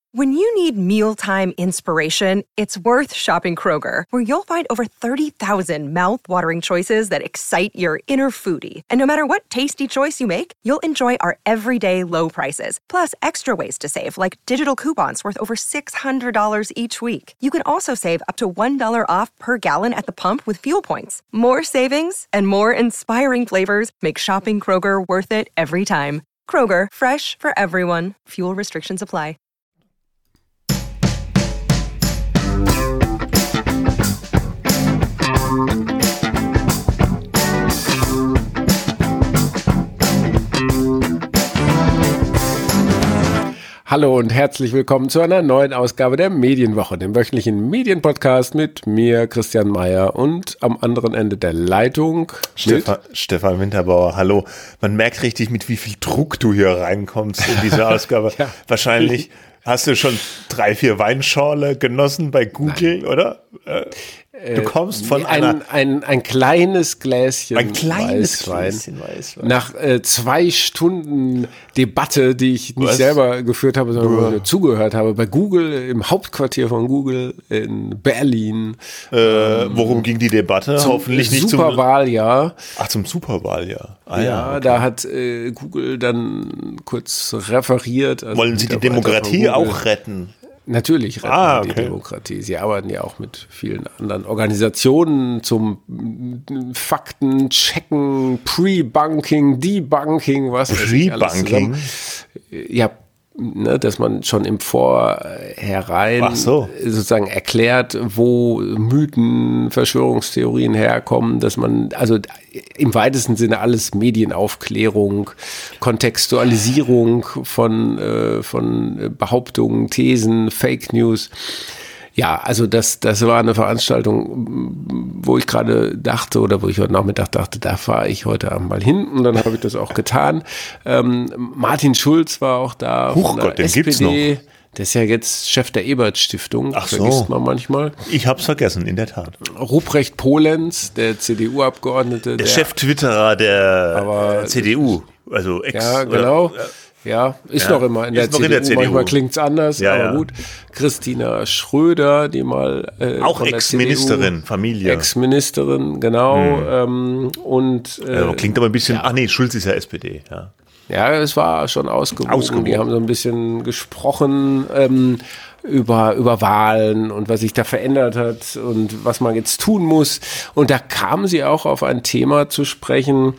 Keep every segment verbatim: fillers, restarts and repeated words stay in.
When you need mealtime inspiration, it's worth shopping Kroger, where you'll find over thirty thousand mouth-watering choices that excite your inner foodie. And no matter what tasty choice you make, you'll enjoy our everyday low prices, plus extra ways to save, like digital coupons worth over six hundred dollars each week. You can also save up to one dollar off per gallon at the pump with fuel points. More savings and more inspiring flavors make shopping Kroger worth it every time. Kroger, fresh for everyone. Fuel restrictions apply. Hallo und herzlich willkommen zu einer neuen Ausgabe der Medienwoche, dem wöchentlichen Medienpodcast mit mir, Christian Meyer, und am anderen Ende der Leitung Stefan, Stefan Winterbauer. Hallo. Man merkt richtig, mit wie viel Druck du hier reinkommst in diese Ausgabe. Ja. Wahrscheinlich hast du schon drei, vier Weinschorle genossen bei Google, Nein. oder? Du kommst von ein, einer... Ein, ein kleines Gläschen Ein kleines Weißwein. Gläschen Weißwein. Nach äh, zwei Stunden Debatte, die ich nicht Was? selber geführt habe, sondern nur zugehört habe, bei Google, im Hauptquartier von Google in Berlin. Äh, worum ging die Debatte? Hoffentlich nicht zum Superwahljahr. Ach, zum Superwahljahr. Ah, ja, ja okay. Da hat äh, Google dann kurz referiert. Also Wollen Sie die Demokratie auch retten? Natürlich retten ah, okay. die Demokratie. Sie arbeiten ja auch mit vielen anderen Organisationen zum Fakten, Checken, Pre-Bunking, Debunking, was weiß ich alles zusammen. Ja, ne, dass man schon im Vorhinein Ach so. sozusagen erklärt, wo Mythen, Verschwörungstheorien herkommen, dass man, also im weitesten Sinne alles Medienaufklärung, Kontextualisierung von, äh, von Behauptungen, Thesen, Fake News. Ja, also das, das war eine Veranstaltung, wo ich gerade dachte oder wo ich heute Nachmittag dachte, da fahre ich heute Abend mal hin, und dann habe ich das auch getan. Ähm, Martin Schulz war auch da. Huch Gott, den S P D. Gibt's noch. Der ist ja jetzt Chef der Ebert-Stiftung. Ach so. Vergisst man manchmal. Ich hab's vergessen, in der Tat. Ruprecht Polenz, der C D U-Abgeordnete. Der, der Chef-Twitterer der aber, C D U, also Ex. Ja, genau. Oder, Ja, ist ja, noch immer in der, ist noch C D U. in der C D U. Manchmal klingt's anders, ja, aber ja. gut. Christina Schröder, die mal äh, auch Ex-Ministerin, Familie. Ex-Ministerin, genau. Hm. Ähm, und äh, ja, klingt aber ein bisschen. Ja. Ach nee, Schulz ist ja S P D. Ja, ja, es war schon ausgewogen. ausgewogen. Die haben so ein bisschen gesprochen ähm, über über Wahlen und was sich da verändert hat und was man jetzt tun muss. Und da kamen sie auch auf ein Thema zu sprechen,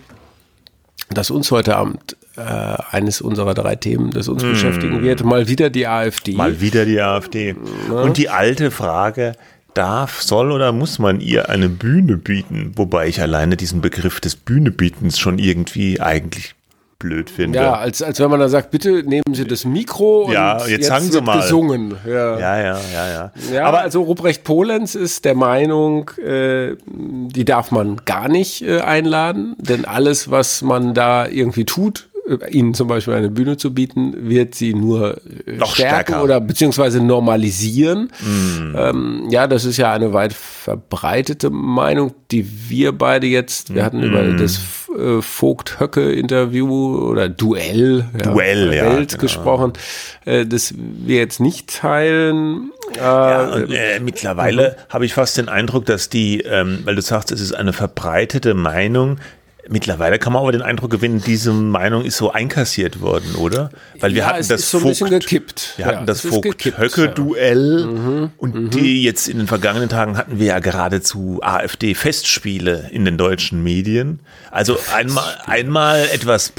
das uns heute Abend äh, eines unserer drei Themen, das uns mm. beschäftigen wird, mal wieder die AfD. Mal wieder die AfD. Ja. Und die alte Frage, darf, soll oder muss man ihr eine Bühne bieten? Wobei ich alleine diesen Begriff des Bühnebietens schon irgendwie eigentlich blöd finde. Ja, als, als wenn man da sagt, bitte nehmen Sie das Mikro und ja, jetzt, jetzt sagen Sie wird mal. gesungen. Ja, ja, ja, ja. Ja, ja aber also Ruprecht Polenz ist der Meinung, äh, die darf man gar nicht äh, einladen, denn alles, was man da irgendwie tut, ihnen zum Beispiel eine Bühne zu bieten, wird sie nur Noch stärken stärker. oder beziehungsweise normalisieren. Mm. Ähm, ja, das ist ja eine weit verbreitete Meinung, die wir beide jetzt, wir hatten mm. über das äh, Vogt-Höcke-Interview oder Duell, ja, Duell, ja, Welt genau. gesprochen, äh, das wir jetzt nicht teilen. Äh, ja, und, äh, mittlerweile mhm. habe ich fast den Eindruck, dass die, ähm, weil du sagst, es ist eine verbreitete Meinung. Mittlerweile kann man aber den Eindruck gewinnen, diese Meinung ist so einkassiert worden, oder? Weil wir ja, hatten es das ist so ein bisschen gekippt. Wir hatten ja, das Vogt-Höcke-Duell ja. mhm, und mhm. die jetzt in den vergangenen Tagen hatten wir ja geradezu AfD-Festspiele in den deutschen Medien. Also einmal, einmal etwas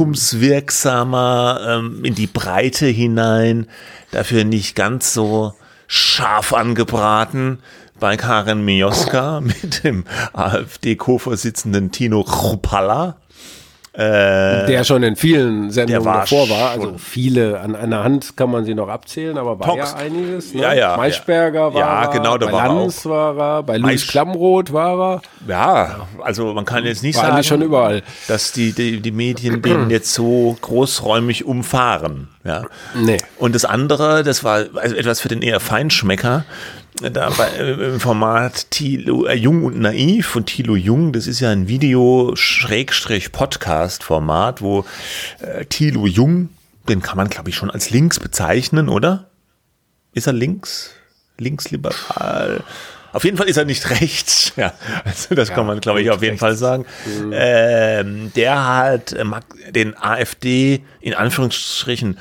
publikumswirksamer ähm, in die Breite hinein, dafür nicht ganz so scharf angebraten. Bei Karin Mioska mit dem AfD-Co-Vorsitzenden Tino Chrupalla. Äh, der schon in vielen Sendungen war davor war. Also viele, an einer Hand kann man sie noch abzählen, aber war Tox. ja einiges. Ne? Ja, ja. Maischberger war ja, er, genau, da bei war Lanz auch. war er, bei Louis Maisch- Klamroth war er. Ja, also man kann jetzt nicht war sagen, eigentlich schon überall. dass die, die, die Medien den jetzt so großräumig umfahren. Ja. Nee. Und das andere, das war also etwas für den eher Feinschmecker, da bei, äh, im Format Thilo, äh, Jung und Naiv und Thilo Jung, das ist ja ein Video-Podcast-Format, wo äh, Thilo Jung, den kann man glaube ich schon als links bezeichnen, oder? Ist er links? Linksliberal? Auf jeden Fall ist er nicht rechts. Ja, also das ja, kann man, glaube ich, auf jeden rechts. Fall sagen. Mhm. Ähm, der hat äh, den AfD in Anführungsstrichen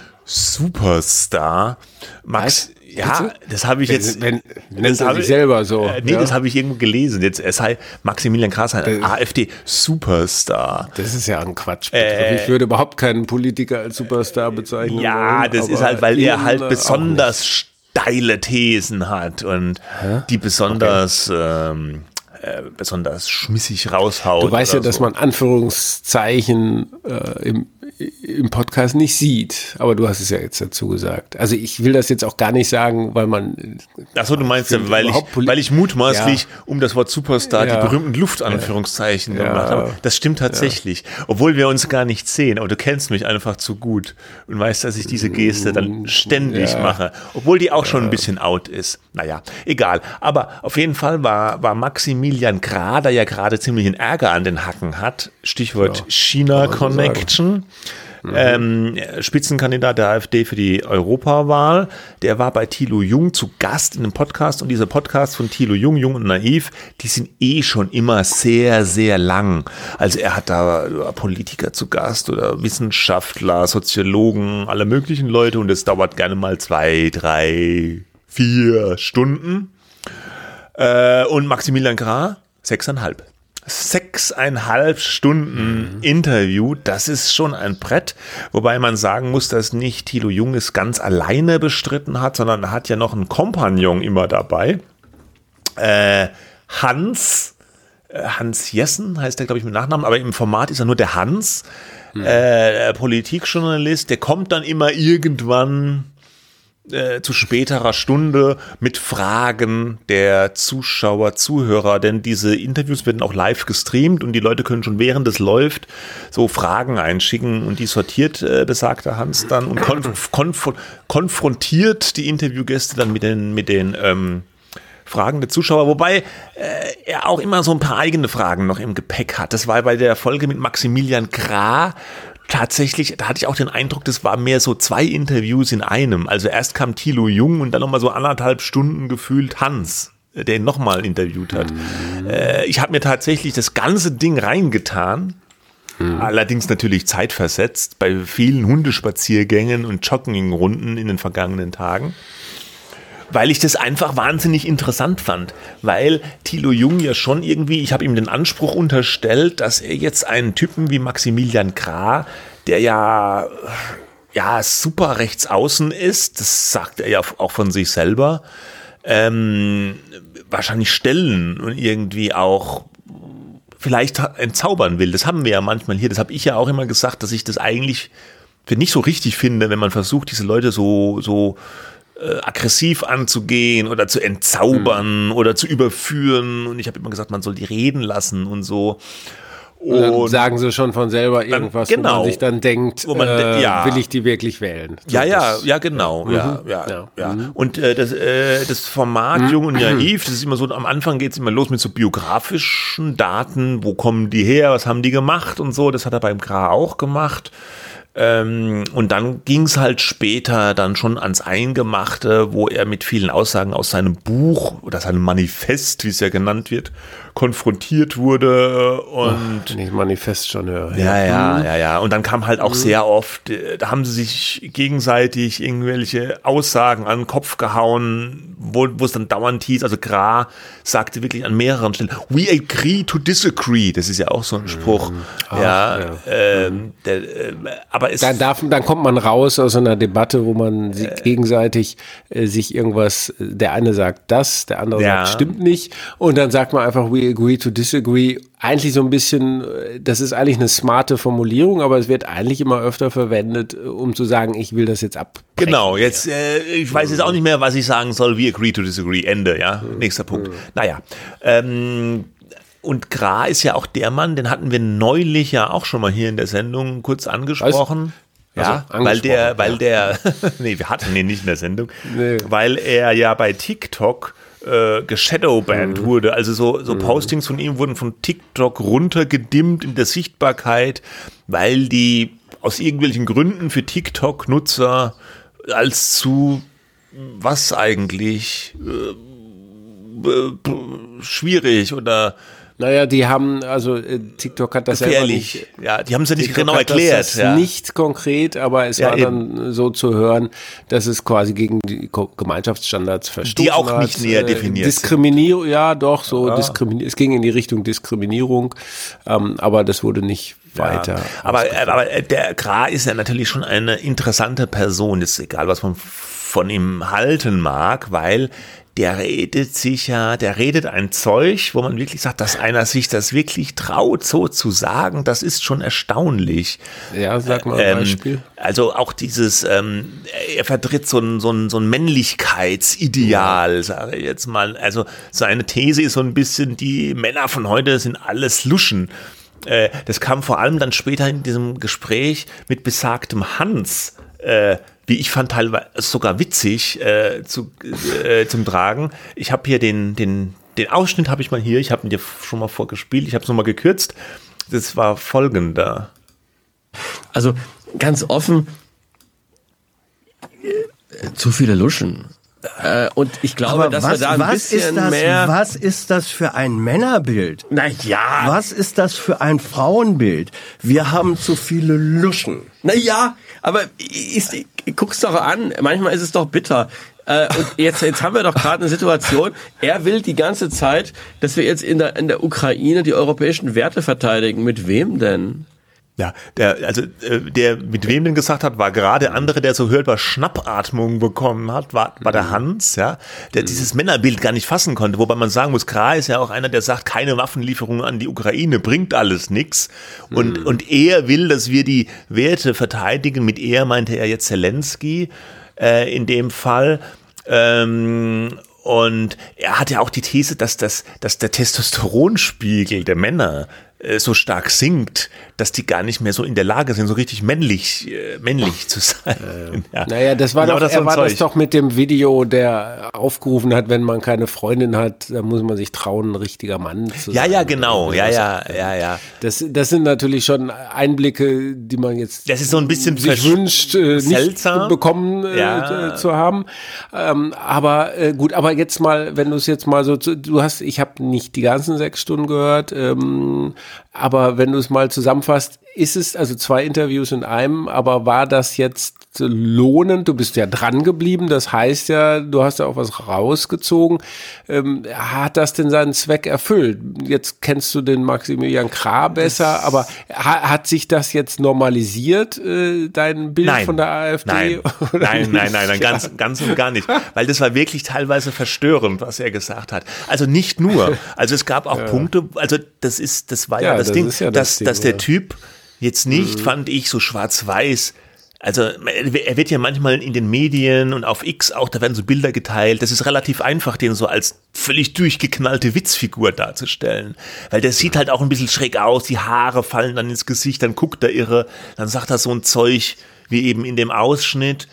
Superstar Max. Was? Ja, das habe ich jetzt. Wenn, wenn, nennt er sich selber so. Äh, nee, ja? Das habe ich irgendwo gelesen. Jetzt, es sei Maximilian Krah sei ein AfD-Superstar. Das ist ja ein Quatsch. Äh, ich würde überhaupt keinen Politiker als Superstar bezeichnen. Ja, wollen, das ist halt, weil er halt besonders steile Thesen hat und Hä? die besonders. Okay. Ähm, äh, besonders schmissig raushaut. Du weißt ja, so. dass man Anführungszeichen äh, im im Podcast nicht sieht, aber du hast es ja jetzt dazu gesagt. Also ich will das jetzt auch gar nicht sagen, weil man... Achso, du meinst ja, weil ich, weil ich mutmaßlich ja. um das Wort Superstar ja. die berühmten Luftanführungszeichen ja. gemacht habe. Das stimmt tatsächlich, ja. obwohl wir uns gar nicht sehen, aber du kennst mich einfach zu gut und weißt, dass ich diese Geste dann ständig ja. mache, obwohl die auch schon ja. ein bisschen out ist. Naja, egal. Aber auf jeden Fall war, war Maximilian Krah, der ja gerade ziemlich einen Ärger an den Hacken hat, Stichwort ja. China Connection. Mhm. Ähm, Spitzenkandidat der AfD für die Europawahl, der war bei Thilo Jung zu Gast in einem Podcast und diese Podcasts von Thilo Jung, Jung und Naiv, die sind eh schon immer sehr, sehr lang. Also er hat da Politiker zu Gast oder Wissenschaftler, Soziologen, alle möglichen Leute und es dauert gerne mal zwei, drei, vier Stunden. Äh, und Maximilian Krah, sechseinhalb. Sechseinhalb Stunden mhm. Interview, das ist schon ein Brett, wobei man sagen muss, dass nicht Thilo Jung es ganz alleine bestritten hat, sondern er hat ja noch einen Kompagnon immer dabei. Äh, Hans, äh, Hans Jessen heißt der, glaube ich, mit Nachnamen, aber im Format ist er nur der Hans, mhm. äh, Politikjournalist, der kommt dann immer irgendwann Äh, zu späterer Stunde mit Fragen der Zuschauer, Zuhörer, denn diese Interviews werden auch live gestreamt und die Leute können schon während es läuft so Fragen einschicken und die sortiert äh, besagter Hans dann und konf- konf- konfrontiert die Interviewgäste dann mit den, mit den ähm, Fragen der Zuschauer, wobei äh, er auch immer so ein paar eigene Fragen noch im Gepäck hat. Das war bei der Folge mit Maximilian Krah tatsächlich, da hatte ich auch den Eindruck, das war mehr so zwei Interviews in einem. Also erst kam Thilo Jung und dann nochmal so anderthalb Stunden gefühlt Hans, der ihn nochmal interviewt hat. Mhm. Äh, ich habe mir tatsächlich das ganze Ding reingetan, mhm. allerdings natürlich zeitversetzt, bei vielen Hundespaziergängen und Joggingrunden in den vergangenen Tagen. Weil ich das einfach wahnsinnig interessant fand, weil Thilo Jung ja schon irgendwie, ich habe ihm den Anspruch unterstellt, dass er jetzt einen Typen wie Maximilian Krah, der ja, ja super rechts außen ist, das sagt er ja auch von sich selber, ähm, wahrscheinlich stellen und irgendwie auch vielleicht entzaubern will. Das haben wir ja manchmal hier, das habe ich ja auch immer gesagt, dass ich das eigentlich nicht so richtig finde, wenn man versucht, diese Leute so, so Äh, aggressiv anzugehen oder zu entzaubern mhm. oder zu überführen und ich habe immer gesagt, man soll die reden lassen und so. Und dann sagen sie schon von selber irgendwas, dann, genau, wo man sich dann denkt, wo man, äh, ja. will ich die wirklich wählen? So ja, ja, ja, genau. Ja, ja, mhm. ja, ja. ja. Mhm. Und äh, das, äh, das Format mhm. Jung und Naiv, das ist immer so, am Anfang geht es immer los mit so biografischen Daten, wo kommen die her, was haben die gemacht und so, das hat er beim Krah auch gemacht. Ähm, und dann ging es halt später dann schon ans Eingemachte, wo er mit vielen Aussagen aus seinem Buch oder seinem Manifest, wie es ja genannt wird, konfrontiert wurde und Ach, wenn ich Manifest schon höre. Ja, ja, ja, ja. Und dann kam halt auch mhm. sehr oft, da haben sie sich gegenseitig irgendwelche Aussagen an den Kopf gehauen, wo wo es dann dauernd hieß, also Krah sagte wirklich an mehreren Stellen, we agree to disagree. Das ist ja auch so ein Spruch. Mhm. Ach, ja, ja. Ähm, der, äh, aber es dann, darf, dann kommt man raus aus einer Debatte, wo man äh, gegenseitig äh, sich irgendwas, der eine sagt das, der andere ja. sagt stimmt nicht und dann sagt man einfach we agree to disagree. Eigentlich so ein bisschen, das ist eigentlich eine smarte Formulierung, aber es wird eigentlich immer öfter verwendet, um zu sagen, ich will das jetzt ab. Genau, jetzt, äh, ich weiß jetzt auch nicht mehr, was ich sagen soll, we agree to disagree, Ende, ja, mhm. nächster Punkt. Mhm. Naja, ähm, und Krah ist ja auch der Mann, den hatten wir neulich ja auch schon mal hier in der Sendung kurz angesprochen. Was? Ja, also, weil der, weil der, nee, wir hatten ihn nicht in der Sendung, nee. weil er ja bei TikTok äh, geshadowbanned mhm. wurde. Also so, so mhm. Postings von ihm wurden von TikTok runtergedimmt in der Sichtbarkeit, weil die aus irgendwelchen Gründen für TikTok-Nutzer als zu was eigentlich äh, äh, schwierig oder Naja, die haben, also äh, TikTok hat das gefährlich. Selber nicht, ja, die haben es ja nicht TikTok genau hat erklärt. Das ja. nicht konkret, aber es Ja, war eben. dann so zu hören, dass es quasi gegen die Ko- Gemeinschaftsstandards verstoßen Die auch hat. nicht näher definiert sind. Diskriminierung, ja doch, so Ja. Diskriminier- es ging in die Richtung Diskriminierung, ähm, aber das wurde nicht weiter. Ja, aber, aber der Gra ist ja natürlich schon eine interessante Person, ist egal, was man von ihm halten mag, weil der redet sich ja, der redet ein Zeug, wo man wirklich sagt, dass einer sich das wirklich traut, so zu sagen, das ist schon erstaunlich. Ja, sag mal ein Ähm, Beispiel. Also auch dieses, ähm, er vertritt so ein, so ein, so ein Männlichkeitsideal, sage ich jetzt mal. Also seine These ist so ein bisschen, die Männer von heute sind alles Luschen. Äh, das kam vor allem dann später in diesem Gespräch mit besagtem Hans, äh, wie ich fand, teilweise sogar witzig äh, zu, äh, zum Tragen. Ich habe hier den, den, den Ausschnitt habe ich mal hier, ich habe ihn dir schon mal vorgespielt, ich habe es nochmal gekürzt. Das war folgender. Also ganz offen, äh, zu viele Luschen. Äh, und ich glaube, Aber dass was, wir da ein was, bisschen ist das, mehr... was ist das für ein Männerbild? Na ja. Was ist das für ein Frauenbild? Wir haben zu viele Luschen. Na ja, aber ist, guck's doch an. Manchmal ist es doch bitter. Äh, und jetzt, jetzt haben wir doch gerade eine Situation. Er will die ganze Zeit, dass wir jetzt in der, in der Ukraine die europäischen Werte verteidigen. Mit wem denn? Ja, der, also äh, der mit wem denn gesagt hat, war gerade andere, der so hörbar Schnappatmung bekommen hat, war, war der Hans, ja, der dieses Männerbild gar nicht fassen konnte, wobei man sagen muss, Gra ist ja auch einer, der sagt, keine Waffenlieferungen an die Ukraine, bringt alles nix. Und, mhm. und er will, dass wir die Werte verteidigen, mit er meinte er jetzt Zelensky äh, in dem Fall. Ähm, und er hat ja auch die These, dass, das, dass der Testosteronspiegel der Männer so stark sinkt, dass die gar nicht mehr so in der Lage sind, so richtig männlich, äh, männlich zu sein. Ähm, ja. Naja, das war, genau doch, das, er so war Zeug. das doch mit dem Video, der aufgerufen hat, wenn man keine Freundin hat, dann muss man sich trauen, ein richtiger Mann zu Ja, sein. ja, genau, ja, ja, ja, ja. Das, das sind natürlich schon Einblicke, die man jetzt Das ist so ein bisschen sich wünscht, äh, seltsam. nicht bekommen äh, Ja. zu haben. Ähm, aber äh, gut, aber jetzt mal, wenn du es jetzt mal so, zu, du hast, ich habe nicht die ganzen sechs Stunden gehört, ähm, aber wenn du es mal zusammenfasst, ist es, also zwei Interviews in einem, aber war das jetzt lohnend? Du bist ja dran geblieben, das heißt ja, du hast ja auch was rausgezogen. Ähm, hat das denn seinen Zweck erfüllt? Jetzt kennst du den Maximilian Krah besser, das aber ha, hat sich das jetzt normalisiert, äh, dein Bild nein, von der AfD? Nein, oder nein, nicht? nein, nein, nein, ganz, ganz und gar nicht. Weil das war wirklich teilweise verstörend, was er gesagt hat. Also nicht nur. Also es gab auch ja. Punkte, also das ist, das war ja, ja das, das Ding, ja das dass, Ding, dass der ja. Typ jetzt nicht, mhm. fand ich, so schwarz-weiß. Also er wird ja manchmal in den Medien und auf X auch, da werden so Bilder geteilt. Das ist relativ einfach, den so als völlig durchgeknallte Witzfigur darzustellen. Weil der sieht halt auch ein bisschen schräg aus, die Haare fallen dann ins Gesicht, dann guckt er irre, dann sagt er so ein Zeug wie eben in dem Ausschnitt.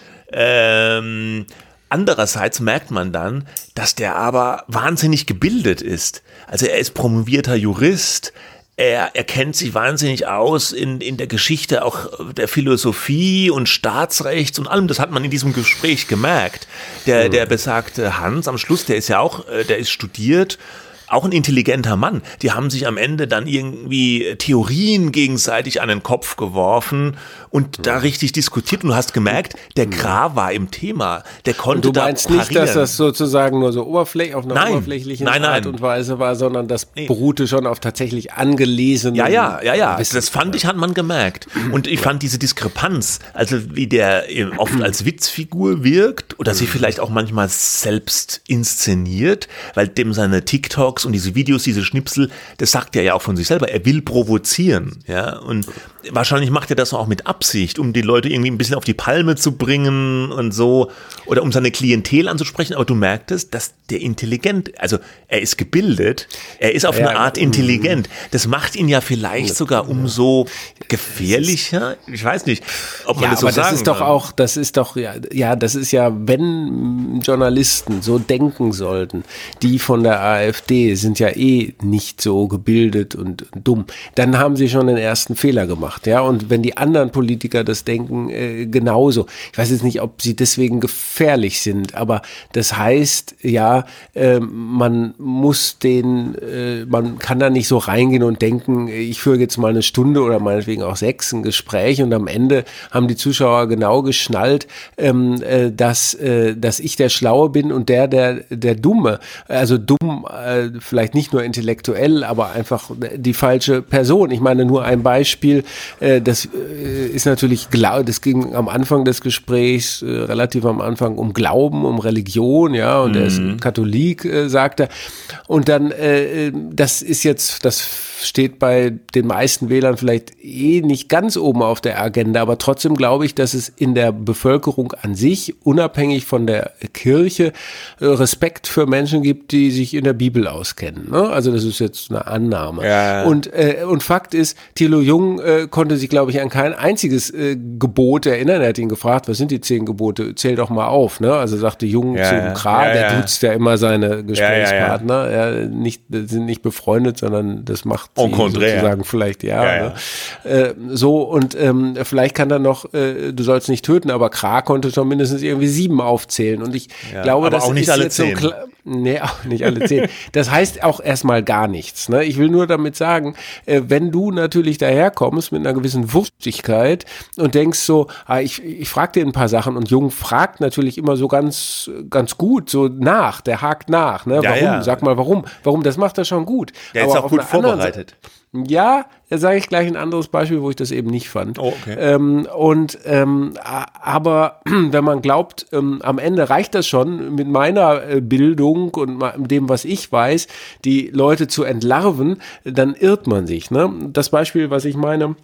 Ähm, andererseits merkt man dann, dass der aber wahnsinnig gebildet ist. Also er ist promovierter Jurist. Er, er kennt sich wahnsinnig aus in, in der Geschichte auch der Philosophie und Staatsrechts und allem. Das hat man in diesem Gespräch gemerkt. Der, der besagte Hans am Schluss, der ist ja auch, der ist studiert, auch ein intelligenter Mann. Die haben sich am Ende dann irgendwie Theorien gegenseitig an den Kopf geworfen und ja. da richtig diskutiert. Und du hast gemerkt, der Gra war im Thema. Der konnte da parieren. Du meinst nicht, dass das sozusagen nur so oberflächlich, auf einer nein. oberflächlichen nein, nein. Art und Weise war, sondern das nee. beruhte schon auf tatsächlich angelesenen Ja, ja, ja, ja. Wissen. Das fand ich, hat man gemerkt. Und ich fand diese Diskrepanz, also wie der oft als Witzfigur wirkt oder sich vielleicht auch manchmal selbst inszeniert, weil dem seine TikToks und diese Videos, diese Schnipsel, das sagt er ja auch von sich selber. Er will provozieren, ja. Und wahrscheinlich macht er das auch mit Absicht, um die Leute irgendwie ein bisschen auf die Palme zu bringen und so oder um seine Klientel anzusprechen. Aber du merktest, dass der intelligent, also er ist gebildet, er ist auf ja, eine Art intelligent. Das macht ihn ja vielleicht sogar umso gefährlicher. Ich weiß nicht, ob man ja, das so aber sagen das ist doch kann. auch, das ist doch ja, ja, das ist ja, wenn Journalisten so denken sollten, die von der AfD AfD sind ja eh nicht so gebildet und dumm, dann haben sie schon den ersten Fehler gemacht, ja. Und wenn die anderen Politiker das denken, äh, genauso. Ich weiß jetzt nicht, ob sie deswegen gefährlich sind, aber das heißt, ja, äh, man muss den, äh, man kann da nicht so reingehen und denken, ich führe jetzt mal eine Stunde oder meinetwegen auch sechs ein Gespräch und am Ende haben die Zuschauer genau geschnallt, ähm, äh, dass, äh, dass ich der Schlaue bin und der, der, der Dumme. Also dumm, äh, vielleicht nicht nur intellektuell, aber einfach die falsche Person. Ich meine, nur ein Beispiel, äh, das äh, ist natürlich, das ging am Anfang des Gesprächs, äh, relativ am Anfang um Glauben, um Religion, ja, und mhm. er ist Katholik, äh, sagt er. Und dann, äh, das ist jetzt, das steht bei den meisten Wählern vielleicht eh nicht ganz oben auf der Agenda, aber trotzdem glaube ich, dass es in der Bevölkerung an sich, unabhängig von der Kirche, Respekt für Menschen gibt, die sich in der Bibel auskennen. Ne? Also das ist jetzt eine Annahme. Ja. Und, äh, und Fakt ist, Thilo Jung äh, konnte sich, glaube ich, an kein einziges äh, Gebot erinnern. Er hat ihn gefragt, was sind die zehn Gebote? Zähl doch mal auf. Ne? Also sagte Jung ja, zum Kra, ja, der ja. duzt ja immer seine Gesprächspartner. Ja, ja, ja. Ja, nicht, sind nicht befreundet, sondern das macht sie sozusagen vielleicht, ja. ja, ja. Ne? Äh, so, und ähm, vielleicht kann er noch, äh, du sollst nicht töten, aber Kra konnte schon mindestens irgendwie sieben aufzählen. Und ich ja, glaube, aber das auch nicht ist alle jetzt zehn. so klar. Nee, auch nicht alle zehn. Das heißt auch erstmal gar nichts. Ne? Ich will nur damit sagen, äh, wenn du natürlich daherkommst mit einer gewissen Wurstigkeit und denkst so, ah, ich, ich frage dir ein paar Sachen, und Jung fragt natürlich immer so ganz, ganz gut so nach, der hakt nach. Ne? Ja, warum? ja. Sag mal, warum? Warum? Das macht er schon gut. Der ist auch gut vorbereitet. Ja, da sage ich gleich ein anderes Beispiel, wo ich das eben nicht fand. Oh, okay. Ähm, und ähm, aber wenn man glaubt, ähm, am Ende reicht das schon mit meiner äh, Bildung und dem, was ich weiß, die Leute zu entlarven, dann irrt man sich. Ne? Das Beispiel, was ich meine,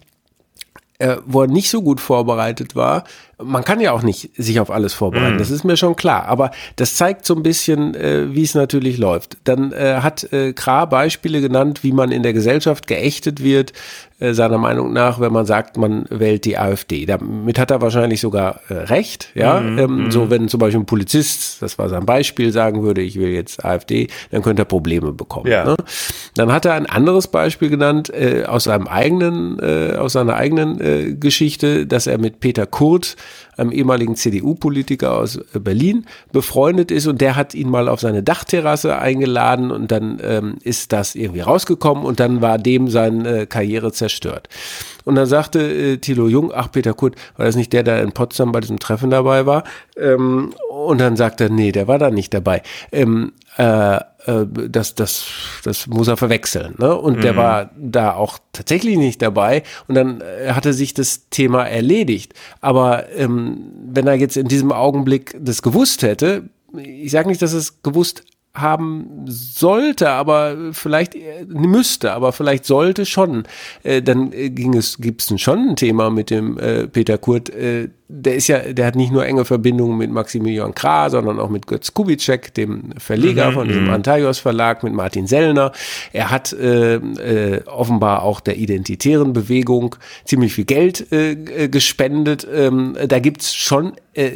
äh, wo er nicht so gut vorbereitet war, man kann ja auch nicht sich auf alles vorbereiten, mm. das ist mir schon klar, aber das zeigt so ein bisschen, äh, wie es natürlich läuft. Dann äh, hat äh, Kra Beispiele genannt, wie man in der Gesellschaft geächtet wird, äh, seiner Meinung nach, wenn man sagt, man wählt die AfD. Damit hat er wahrscheinlich sogar äh, recht, ja. Mm. Ähm, mm. So, wenn zum Beispiel ein Polizist, das war sein Beispiel, sagen würde, ich will jetzt AfD, dann könnte er Probleme bekommen. Ja. Ne? Dann hat er ein anderes Beispiel genannt, äh, aus seinem eigenen, äh, aus seiner eigenen äh, Geschichte, dass er mit Peter Kurt, einem ehemaligen C D U-Politiker aus Berlin, befreundet ist, und der hat ihn mal auf seine Dachterrasse eingeladen, und dann ähm, ist das irgendwie rausgekommen, und dann war dem seine äh, Karriere zerstört. Und dann sagte äh, Thilo Jung, ach, Peter Kurt, war das nicht der, der in Potsdam bei diesem Treffen dabei war? Ähm, und dann sagt er, nee, der war da nicht dabei. Ähm, äh, äh, das, das, das muss er verwechseln. Ne? Und mhm. der war da auch tatsächlich nicht dabei, und dann äh, hatte sich das Thema erledigt. Aber ähm, wenn er jetzt in diesem Augenblick das gewusst hätte, ich sage nicht, dass es gewusst haben sollte, aber vielleicht äh, müsste, aber vielleicht sollte schon, äh, dann äh, ging es, gibt es schon ein Thema mit dem äh, Peter Kurt, äh, der ist ja, der hat nicht nur enge Verbindungen mit Maximilian Krah, sondern auch mit Götz Kubitschek, dem Verleger mhm, von diesem Antaios Verlag, mit Martin Sellner. Er hat äh, äh, offenbar auch der identitären Bewegung ziemlich viel Geld äh, gespendet. Ähm, da gibt's schon äh,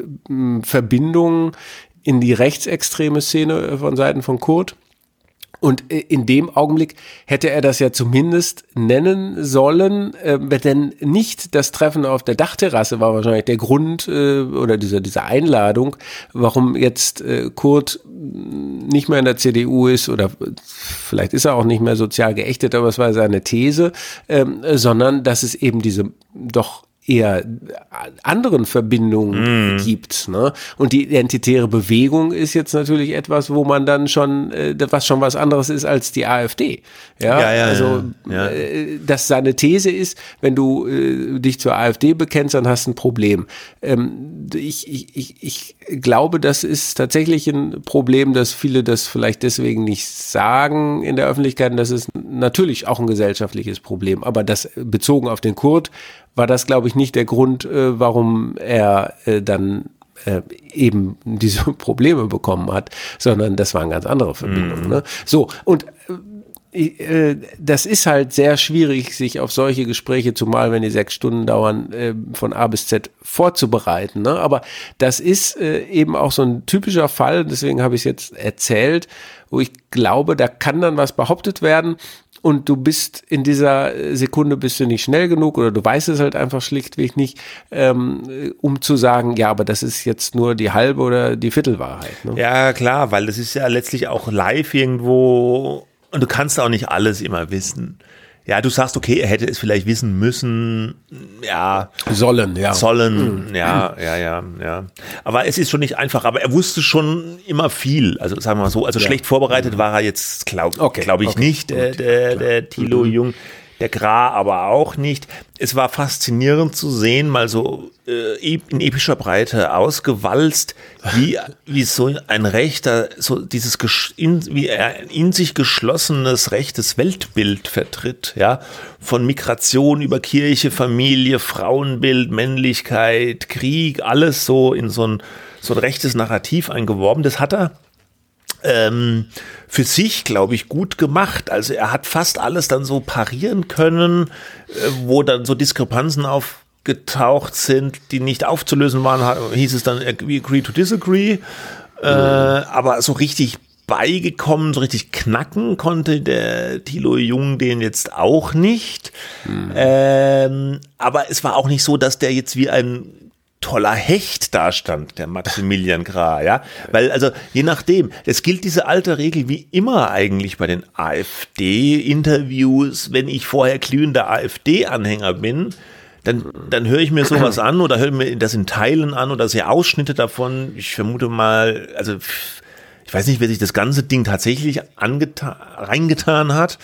Verbindungen in die rechtsextreme Szene von Seiten von Kurt. Und in dem Augenblick hätte er das ja zumindest nennen sollen, äh, denn nicht das Treffen auf der Dachterrasse war wahrscheinlich der Grund äh, oder diese, diese Einladung, warum jetzt äh, Kurt nicht mehr in der C D U ist, oder vielleicht ist er auch nicht mehr sozial geächtet, aber es war seine These, äh, sondern dass es eben diese doch eher anderen Verbindungen mm. gibt. Ne? Und die identitäre Bewegung ist jetzt natürlich etwas, wo man dann schon, äh, was schon was anderes ist als die AfD. Ja, ja, ja also, ja. Äh, dass seine These ist, wenn du äh, dich zur AfD bekennst, dann hast du ein Problem. Ähm, ich, ich, ich, ich glaube, das ist tatsächlich ein Problem, dass viele das vielleicht deswegen nicht sagen in der Öffentlichkeit. Das ist natürlich auch ein gesellschaftliches Problem, aber das bezogen auf den Kurt war das, glaube ich, nicht der Grund, äh, warum er äh, dann äh, eben diese Probleme bekommen hat, sondern das waren ganz andere Verbindungen. Mm. Ne? So, und äh, das ist halt sehr schwierig, sich auf solche Gespräche, zumal wenn die sechs Stunden dauern, von A bis Z vorzubereiten. Ne? Aber das ist eben auch so ein typischer Fall, deswegen habe ich es jetzt erzählt, wo ich glaube, da kann dann was behauptet werden und du bist in dieser Sekunde bist du nicht schnell genug oder du weißt es halt einfach schlichtweg nicht, ähm, um zu sagen, ja, aber das ist jetzt nur die halbe oder die Viertelwahrheit. Ne? Ja, klar, weil das ist ja letztlich auch live irgendwo und du kannst auch nicht alles immer wissen. Ja, du sagst, okay, er hätte es vielleicht wissen müssen, ja. Sollen, ja. Sollen, mhm. ja, ja, ja, ja. Aber es ist schon nicht einfach, aber er wusste schon immer viel, also sagen wir mal so, also ja. schlecht vorbereitet war er jetzt, glaube okay. glaub ich okay. nicht, der, der, der Thilo mhm. Jung. Der Gra aber auch nicht. Es war faszinierend zu sehen, mal so äh, in epischer Breite ausgewalzt, wie, wie so ein rechter, so dieses, in, wie er in sich geschlossenes rechtes Weltbild vertritt, ja. Von Migration über Kirche, Familie, Frauenbild, Männlichkeit, Krieg, alles so in so ein, so ein rechtes Narrativ eingeworben. Das hat er Ähm, für sich, glaube ich, gut gemacht. Also er hat fast alles dann so parieren können, äh, wo dann so Diskrepanzen aufgetaucht sind, die nicht aufzulösen waren, hieß es dann agree to disagree. Äh, mhm. Aber so richtig beigekommen, so richtig knacken konnte der Thilo Jung den jetzt auch nicht. Mhm. Ähm, aber es war auch nicht so, dass der jetzt wie ein toller Hecht dastand, der Maximilian Gra, ja, weil also je nachdem, es gilt diese alte Regel wie immer eigentlich bei den AfD-Interviews, wenn ich vorher glühender AfD-Anhänger bin, dann, dann höre ich mir sowas an oder höre mir das in Teilen an oder sehe Ausschnitte davon, ich vermute mal, also ich weiß nicht, wer sich das ganze Ding tatsächlich angetan, reingetan hat.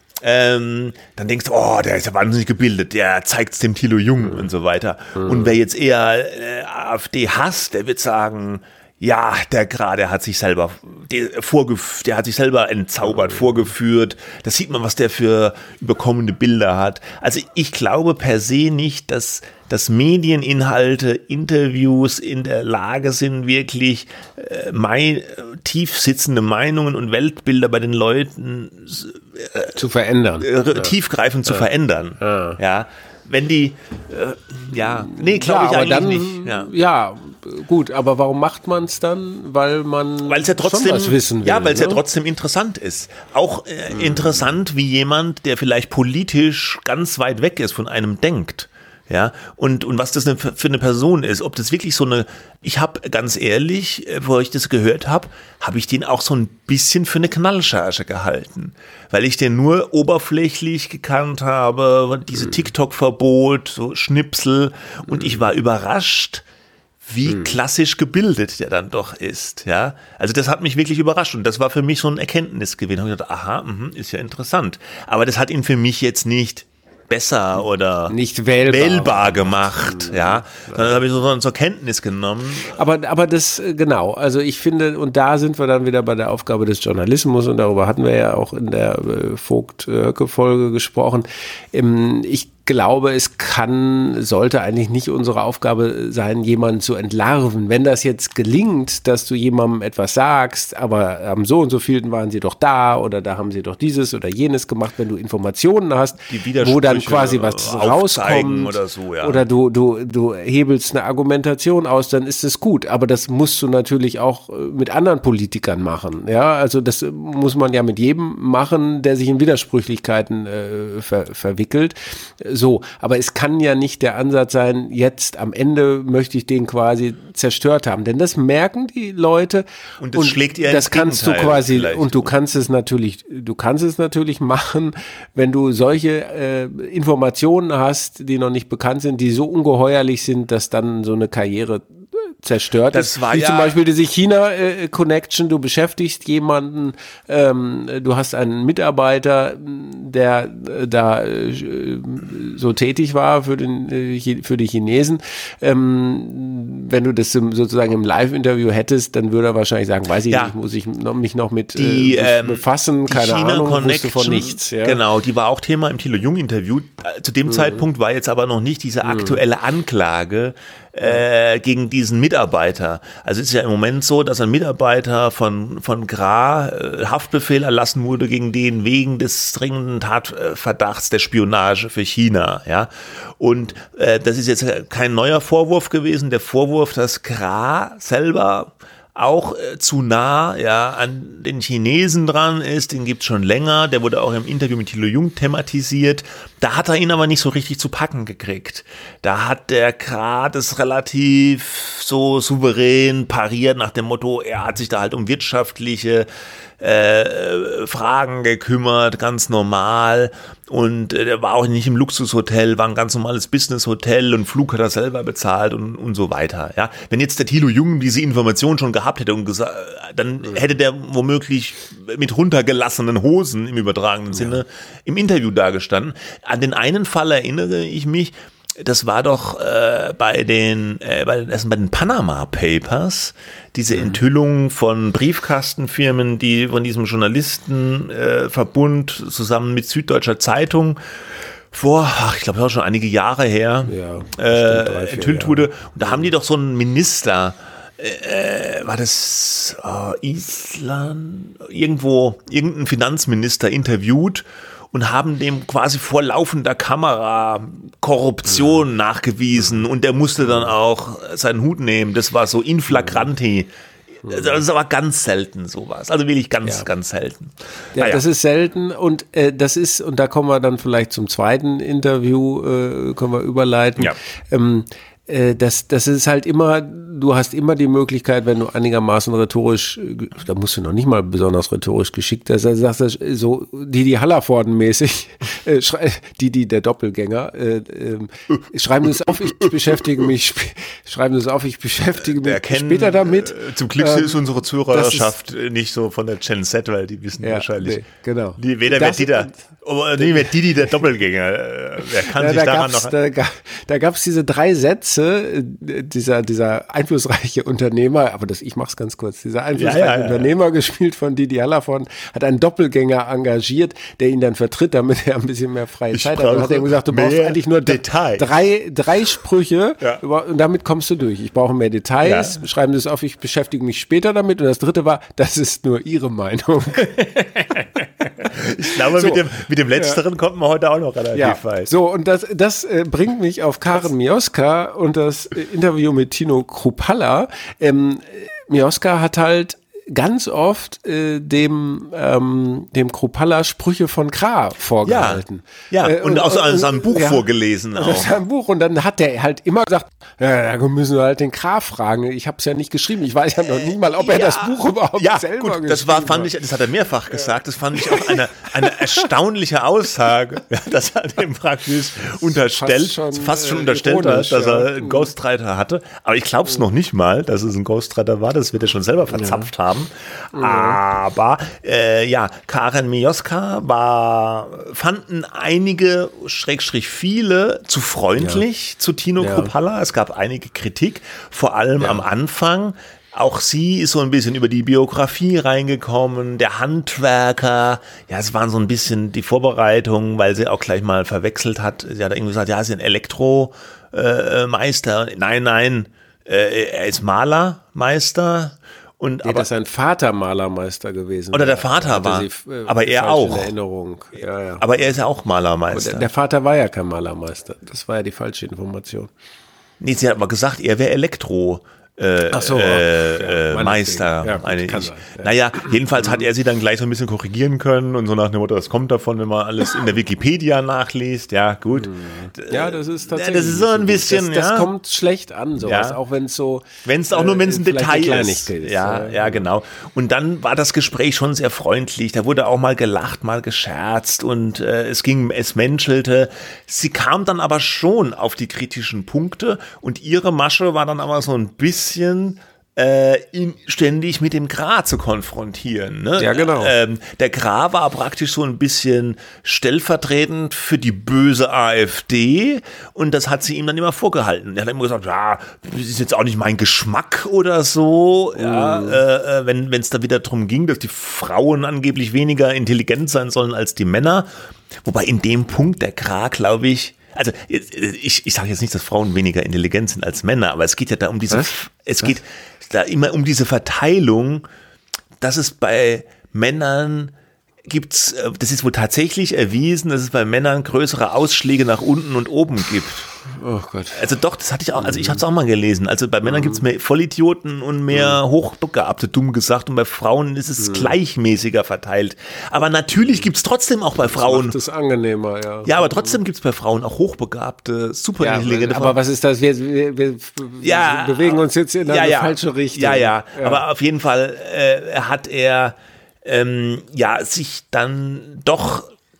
Ähm, dann denkst du, oh, der ist ja wahnsinnig gebildet, der zeigt es dem Thilo Jung und so weiter. Mhm. Und wer jetzt eher äh, AfD hasst, der wird sagen, ja, der Gra, der hat sich selber, der, vorgef- der hat sich selber entzaubert, mhm. vorgeführt. Da sieht man, was der für überkommene Bilder hat. Also ich glaube per se nicht, dass, dass Medieninhalte, Interviews in der Lage sind, wirklich äh, mein, tief sitzende Meinungen und Weltbilder bei den Leuten äh, zu verändern. Äh, ja. Tiefgreifend ja. zu verändern. Ja. ja. Wenn die, äh, ja, nee, glaube ja, ich eigentlich dann, nicht. Ja. ja, gut, aber warum macht man es dann? Weil man weil's ja trotzdem, schon was wissen will. Ja, weil es ne? ja trotzdem interessant ist. Auch äh, mhm. interessant, wie jemand, der vielleicht politisch ganz weit weg ist von einem, denkt. Ja, und, und was das für eine Person ist, ob das wirklich so eine, ich habe ganz ehrlich, bevor ich das gehört habe, habe ich den auch so ein bisschen für eine Knallcharge gehalten, weil ich den nur oberflächlich gekannt habe, diese TikTok-Verbot, so Schnipsel, und ich war überrascht, wie klassisch gebildet der dann doch ist, ja. Also das hat mich wirklich überrascht und das war für mich so ein Erkenntnisgewinn. Ich habe gedacht, aha, mh, ist ja interessant. Aber das hat ihn für mich jetzt nicht besser oder nicht wählbar, wählbar gemacht, ja. Dann habe ich so zur Kenntnis genommen. Aber, aber das, genau, also ich finde, und da sind wir dann wieder bei der Aufgabe des Journalismus und darüber hatten wir ja auch in der äh, Vogt-Höcke-Folge gesprochen. Ähm, ich glaube, es kann, sollte eigentlich nicht unsere Aufgabe sein, jemanden zu entlarven. Wenn das jetzt gelingt, dass du jemandem etwas sagst, aber am so und so vielen waren sie doch da oder da haben sie doch dieses oder jenes gemacht, wenn du Informationen hast, wo dann quasi was rauskommt oder so, ja. oder du, du, du hebelst eine Argumentation aus, dann ist es gut. Aber das musst du natürlich auch mit anderen Politikern machen. Ja, also das muss man ja mit jedem machen, der sich in Widersprüchlichkeiten äh, ver, verwickelt. So, aber es kann ja nicht der Ansatz sein, jetzt am Ende möchte ich den quasi zerstört haben, denn das merken die Leute und das und schlägt ihr das kannst du quasi und du kannst es natürlich, du kannst es natürlich machen, wenn du solche äh, Informationen hast, die noch nicht bekannt sind, die so ungeheuerlich sind, dass dann so eine Karriere zerstört das ist. War Wie ja zum Beispiel diese China-Connection, du beschäftigst jemanden, ähm, du hast einen Mitarbeiter, der äh, da äh, so tätig war für, den, äh, für die Chinesen. Ähm, wenn du das sozusagen im Live-Interview hättest, dann würde er wahrscheinlich sagen, weiß ich ja. nicht, muss ich noch, mich noch mit die, äh, ähm, befassen, keine Ahnung, wusste von nichts. Ja. Genau, die war auch Thema im Thilo Jung-Interview. Zu dem mhm. Zeitpunkt war jetzt aber noch nicht diese aktuelle Anklage äh, gegen diesen Mitarbeiter. Also es ist ja im Moment so, dass ein Mitarbeiter von, von Gra äh, Haftbefehl erlassen wurde gegen den wegen des dringenden Tatverdachts der Spionage für China. Ja? Und äh, das ist jetzt kein neuer Vorwurf gewesen. Der Vorwurf, dass Gra selber auch äh, zu nah ja, an den Chinesen dran ist, den gibt's schon länger, der wurde auch im Interview mit Thilo Jung thematisiert, da hat er ihn aber nicht so richtig zu packen gekriegt. Da hat der Gra das relativ so souverän pariert nach dem Motto, er hat sich da halt um wirtschaftliche äh, Fragen gekümmert, ganz normal, und äh, der war auch nicht im Luxushotel, war ein ganz normales Businesshotel und Flug hat er selber bezahlt und, und so weiter. Ja, wenn jetzt der Thilo Jung diese Information schon gehabt hätte und gesagt, dann hätte der womöglich mit runtergelassenen Hosen im übertragenen Sinne ja. im Interview dagestanden. An den einen Fall erinnere ich mich, das war doch äh, bei den äh, bei, also bei den Panama Papers, diese Enthüllung von Briefkastenfirmen, die von diesem Journalistenverbund äh, zusammen mit Süddeutscher Zeitung vor, ach, ich glaube, das war schon einige Jahre her, ja, äh, drei, enthüllt Jahre. wurde. Und da haben die doch so einen Minister, äh, war das äh, Island, irgendwo, irgendein Finanzminister interviewt und haben dem quasi vor laufender Kamera Korruption mhm. nachgewiesen und der musste dann auch seinen Hut nehmen. Das war so in flagranti. Das ist aber ganz selten sowas. Also wirklich ganz, ja. ganz selten. Ja, naja. das ist selten und äh, das ist, und da kommen wir dann vielleicht zum zweiten Interview, äh, können wir überleiten. Ja. Ähm, Das, das ist halt immer, du hast immer die Möglichkeit, wenn du einigermaßen rhetorisch, da musst du noch nicht mal besonders rhetorisch geschickt sein, also sagst du so Didi Hallervorden-mäßig, äh, Didi der Doppelgänger, äh, äh, schreiben Sie es auf, ich beschäftige mich, schreiben Sie es auf, ich beschäftige mich kennen, später damit. Äh, zum Glück ähm, ist unsere Zuhörerschaft ist, nicht so von der Gen Z, weil die wissen ja, wahrscheinlich, nee, genau. Die, weder wird Didi, oh, nee, wird Didi der Doppelgänger, wer kann ja, sich da daran noch... Da, da gab es diese drei Sätze, dieser, dieser einflussreiche Unternehmer, aber das, ich mach's ganz kurz, dieser einflussreiche ja, ja, ja, Unternehmer, ja. gespielt von Didi Hallervorden, hat einen Doppelgänger engagiert, der ihn dann vertritt, damit er ein bisschen mehr freie ich Zeit hat. Und hat er ihm gesagt, du brauchst eigentlich nur Details. drei, drei Sprüche ja. und damit kommst du durch. Ich brauche mehr Details, ja. schreiben Sie es auf, ich beschäftige mich später damit. Und das dritte war, das ist nur Ihre Meinung. Ich glaube, so. mit, dem, mit dem Letzteren ja. kommt man heute auch noch relativ ja. weit. So, und das, das äh, bringt mich auf Karen Mioska und das äh, Interview mit Tino Kruppalla. Ähm, Mioska hat halt ganz oft äh, dem ähm, dem Kruppalla Sprüche von Gra vorgehalten. Ja, ja. Äh, und, und aus, aus seinem Buch ja, vorgelesen auch. Aus seinem Buch. Und dann hat der halt immer gesagt, ja, da müssen wir halt den Gra fragen. Ich habe es ja nicht geschrieben. Ich weiß ja noch nicht mal, ob er ja, das Buch überhaupt ja, selber gut, geschrieben das war, fand hat. ich, das hat er mehrfach gesagt. Das fand ich auch eine, eine erstaunliche Aussage, dass er dem praktisch unterstellt, fast schon, fast schon unterstellt hat, dass er einen Ghostwriter hatte. Aber ich glaube es noch nicht mal, dass es ein Ghostwriter war. Das wird er schon selber verzapft ja. haben. Aber äh, ja, Karen Mioska war, fanden einige, Schrägstrich viele, zu freundlich ja. zu Tino ja. Kruppalla. Es gab einige Kritik, vor allem ja. am Anfang. Auch sie ist so ein bisschen über die Biografie reingekommen, der Handwerker. Ja, es waren so ein bisschen die Vorbereitungen, weil sie auch gleich mal verwechselt hat. Sie hat irgendwie gesagt, ja, sie ist ein Elektromeister. Äh, nein, nein, äh, er ist Malermeister. Und nee, aber dass sein Vater Malermeister gewesen oder der Vater war, sie, äh, aber er auch. Erinnerung. Ja, ja. Aber er ist ja auch Malermeister. Der, der Vater war ja kein Malermeister. Das war ja die falsche Information. Nee, sie hat aber gesagt, er wäre Elektro. Äh, Ach so, äh, ja, äh, Meister. Ja, eine, kann ich, sein, ja. Naja, jedenfalls hat er sie dann gleich so ein bisschen korrigieren können und so nach dem Motto, das kommt davon, wenn man alles in der Wikipedia nachliest. Ja, gut. Ja, das ist tatsächlich. Das ist so ein bisschen, das, ja. Das kommt schlecht an, sowas, ja. auch wenn es so. Wenn es auch nur, wenn es ein Detail ist. ist. Ja, ja, genau. Und dann war das Gespräch schon sehr freundlich. Da wurde auch mal gelacht, mal gescherzt und äh, es ging, es menschelte. Sie kam dann aber schon auf die kritischen Punkte und ihre Masche war dann aber so ein bisschen Äh, ihn ständig mit dem Gra zu konfrontieren. Ne? Ja, genau. Ähm, der Gra war praktisch so ein bisschen stellvertretend für die böse AfD und das hat sie ihm dann immer vorgehalten. Er hat immer gesagt, ja, das ist jetzt auch nicht mein Geschmack oder so. Mm. Ja, äh, wenn es da wieder drum ging, dass die Frauen angeblich weniger intelligent sein sollen als die Männer. Wobei in dem Punkt der Gra, glaube ich, Also ich, ich sage jetzt nicht, dass Frauen weniger intelligent sind als Männer, aber es geht ja da um diese, Was? es Was? geht da immer um diese Verteilung, dass es bei Männern gibt's, das ist wohl tatsächlich erwiesen, dass es bei Männern größere Ausschläge nach unten und oben gibt. Oh Gott. Also doch, das hatte ich auch, also ich habe es auch mal gelesen. Also bei Männern gibt es mehr Vollidioten und mehr Hochbegabte, dumm gesagt, und bei Frauen ist es gleichmäßiger verteilt. Aber natürlich gibt es trotzdem auch bei Frauen. Das ist angenehmer, ja. Ja, aber trotzdem gibt es bei Frauen auch hochbegabte, super Ja, intelligente aber Frauen. was ist das? Wir, wir, wir Ja, bewegen uns jetzt in eine ja, ja. falsche Richtung. Ja, ja, aber auf jeden Fall äh, hat er ähm, ja sich dann doch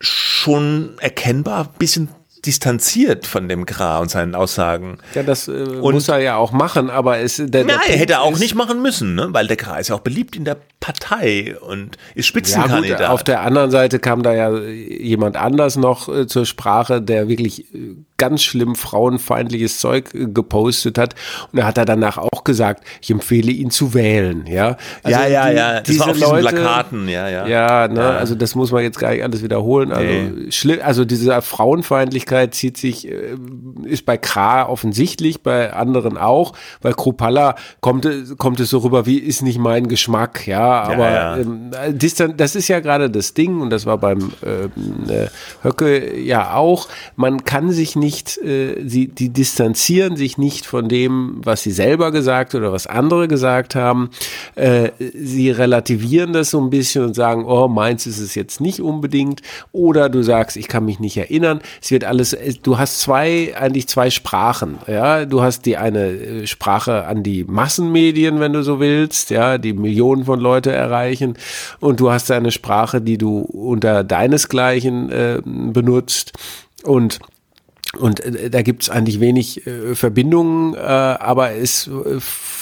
schon erkennbar ein bisschen distanziert von dem Gra und seinen Aussagen. Ja, das äh, muss er ja auch machen, aber es der, der Nein, Punkt hätte er auch ist, nicht machen müssen, ne? Weil der Gra ist ja auch beliebt in der Partei und ist Spitzenkandidat. Ja, gut, auf der anderen Seite kam da ja jemand anders noch äh, zur Sprache, der wirklich äh, ganz schlimm frauenfeindliches Zeug äh, gepostet hat, und da hat er danach auch gesagt, ich empfehle ihn zu wählen, ja. Also ja, ja, die, ja, das diese war auf diesen Leute, Plakaten, ja, ja. Ja, ne, Ja. also das muss man jetzt gar nicht alles wiederholen. Also, Nee. schlimm, also diese Frauenfeindlichkeit zieht sich, äh, ist bei Kra offensichtlich, bei anderen auch. Bei Kruppalla kommt, kommt es so rüber wie, ist nicht mein Geschmack, ja, aber ja. Ähm, distan- das ist ja gerade das Ding, und das war beim ähm, äh, Höcke ja auch, man kann sich nicht, äh, sie, die distanzieren sich nicht von dem, was sie selber gesagt oder was andere gesagt haben. Äh, sie relativieren das so ein bisschen und sagen, oh, meins ist es jetzt nicht unbedingt, oder du sagst, ich kann mich nicht erinnern. Es wird alles, du hast zwei, eigentlich zwei Sprachen, ja, du hast die eine äh, Sprache an die Massenmedien, wenn du so willst, ja, die Millionen von Leute erreichen, und du hast eine Sprache, die du unter deinesgleichen äh, benutzt, und und äh, da gibt es eigentlich wenig äh, Verbindungen, äh, aber es äh,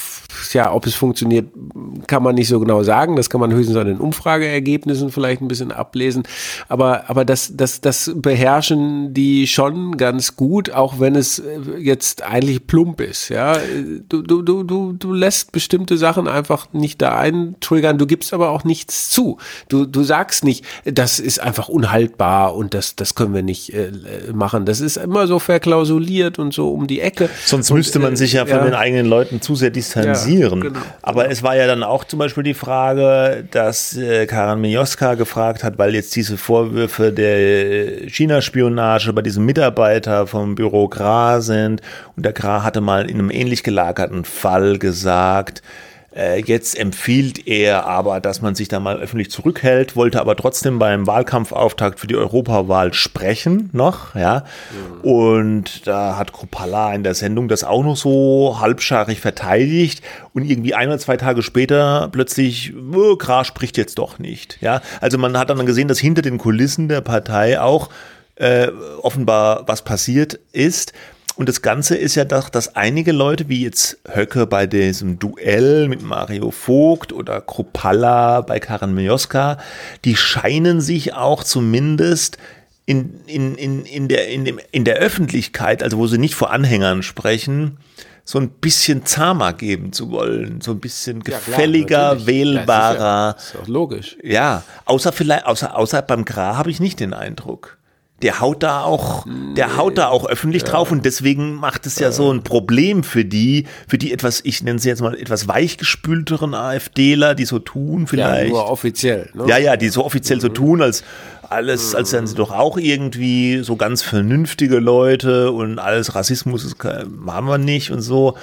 ja, ob es funktioniert, kann man nicht so genau sagen. Das kann man höchstens an den Umfrageergebnissen vielleicht ein bisschen ablesen. Aber, aber das, das, das beherrschen die schon ganz gut, auch wenn es jetzt eigentlich plump ist. Ja, du, du, du, du, du lässt bestimmte Sachen einfach nicht da eintriggern. Du gibst aber auch nichts zu. Du, du sagst nicht, das ist einfach unhaltbar und das, das können wir nicht äh, machen. Das ist immer so verklausuliert und so um die Ecke. Sonst und, müsste man sich ja von ja. den eigenen Leuten zu sehr distanzieren. Ja, genau. Aber es war ja dann auch zum Beispiel die Frage, dass äh, Karin Mioska gefragt hat, weil jetzt diese Vorwürfe der China-Spionage bei diesem Mitarbeiter vom Büro Gra sind, und der Gra hatte mal in einem ähnlich gelagerten Fall gesagt, äh, jetzt empfiehlt er aber, dass man sich da mal öffentlich zurückhält, wollte aber trotzdem beim Wahlkampfauftakt für die Europawahl sprechen noch, ja. Mhm. Und da hat Kruppalla in der Sendung das auch noch so halbscharig verteidigt, und irgendwie ein oder zwei Tage später plötzlich, oh, Gra spricht jetzt doch nicht, ja. Also man hat dann gesehen, dass hinter den Kulissen der Partei auch äh, offenbar was passiert ist. Und das Ganze ist ja doch, dass einige Leute, wie jetzt Höcke bei diesem Duell mit Mario Vogt oder Kruppalla bei Karin Mioska, die scheinen sich auch zumindest in, in, in, in, der, in, dem, in der Öffentlichkeit, also wo sie nicht vor Anhängern sprechen, so ein bisschen zahmer geben zu wollen, so ein bisschen gefälliger, ja, wählbarer. Das ist, ja, ist auch logisch. Ja, außer vielleicht, außer, außer beim Gra habe ich nicht den Eindruck. Der haut da auch, der haut da auch öffentlich ja. drauf, und deswegen macht es ja, ja so ein Problem für die, für die etwas, ich nenne sie jetzt mal etwas weichgespülteren AfDler, die so tun vielleicht. Ja, nur offiziell. Ne? Ja, ja, die so offiziell mhm. so tun, als alles, als wären sie doch auch irgendwie so ganz vernünftige Leute und alles Rassismus ist, machen wir nicht und so.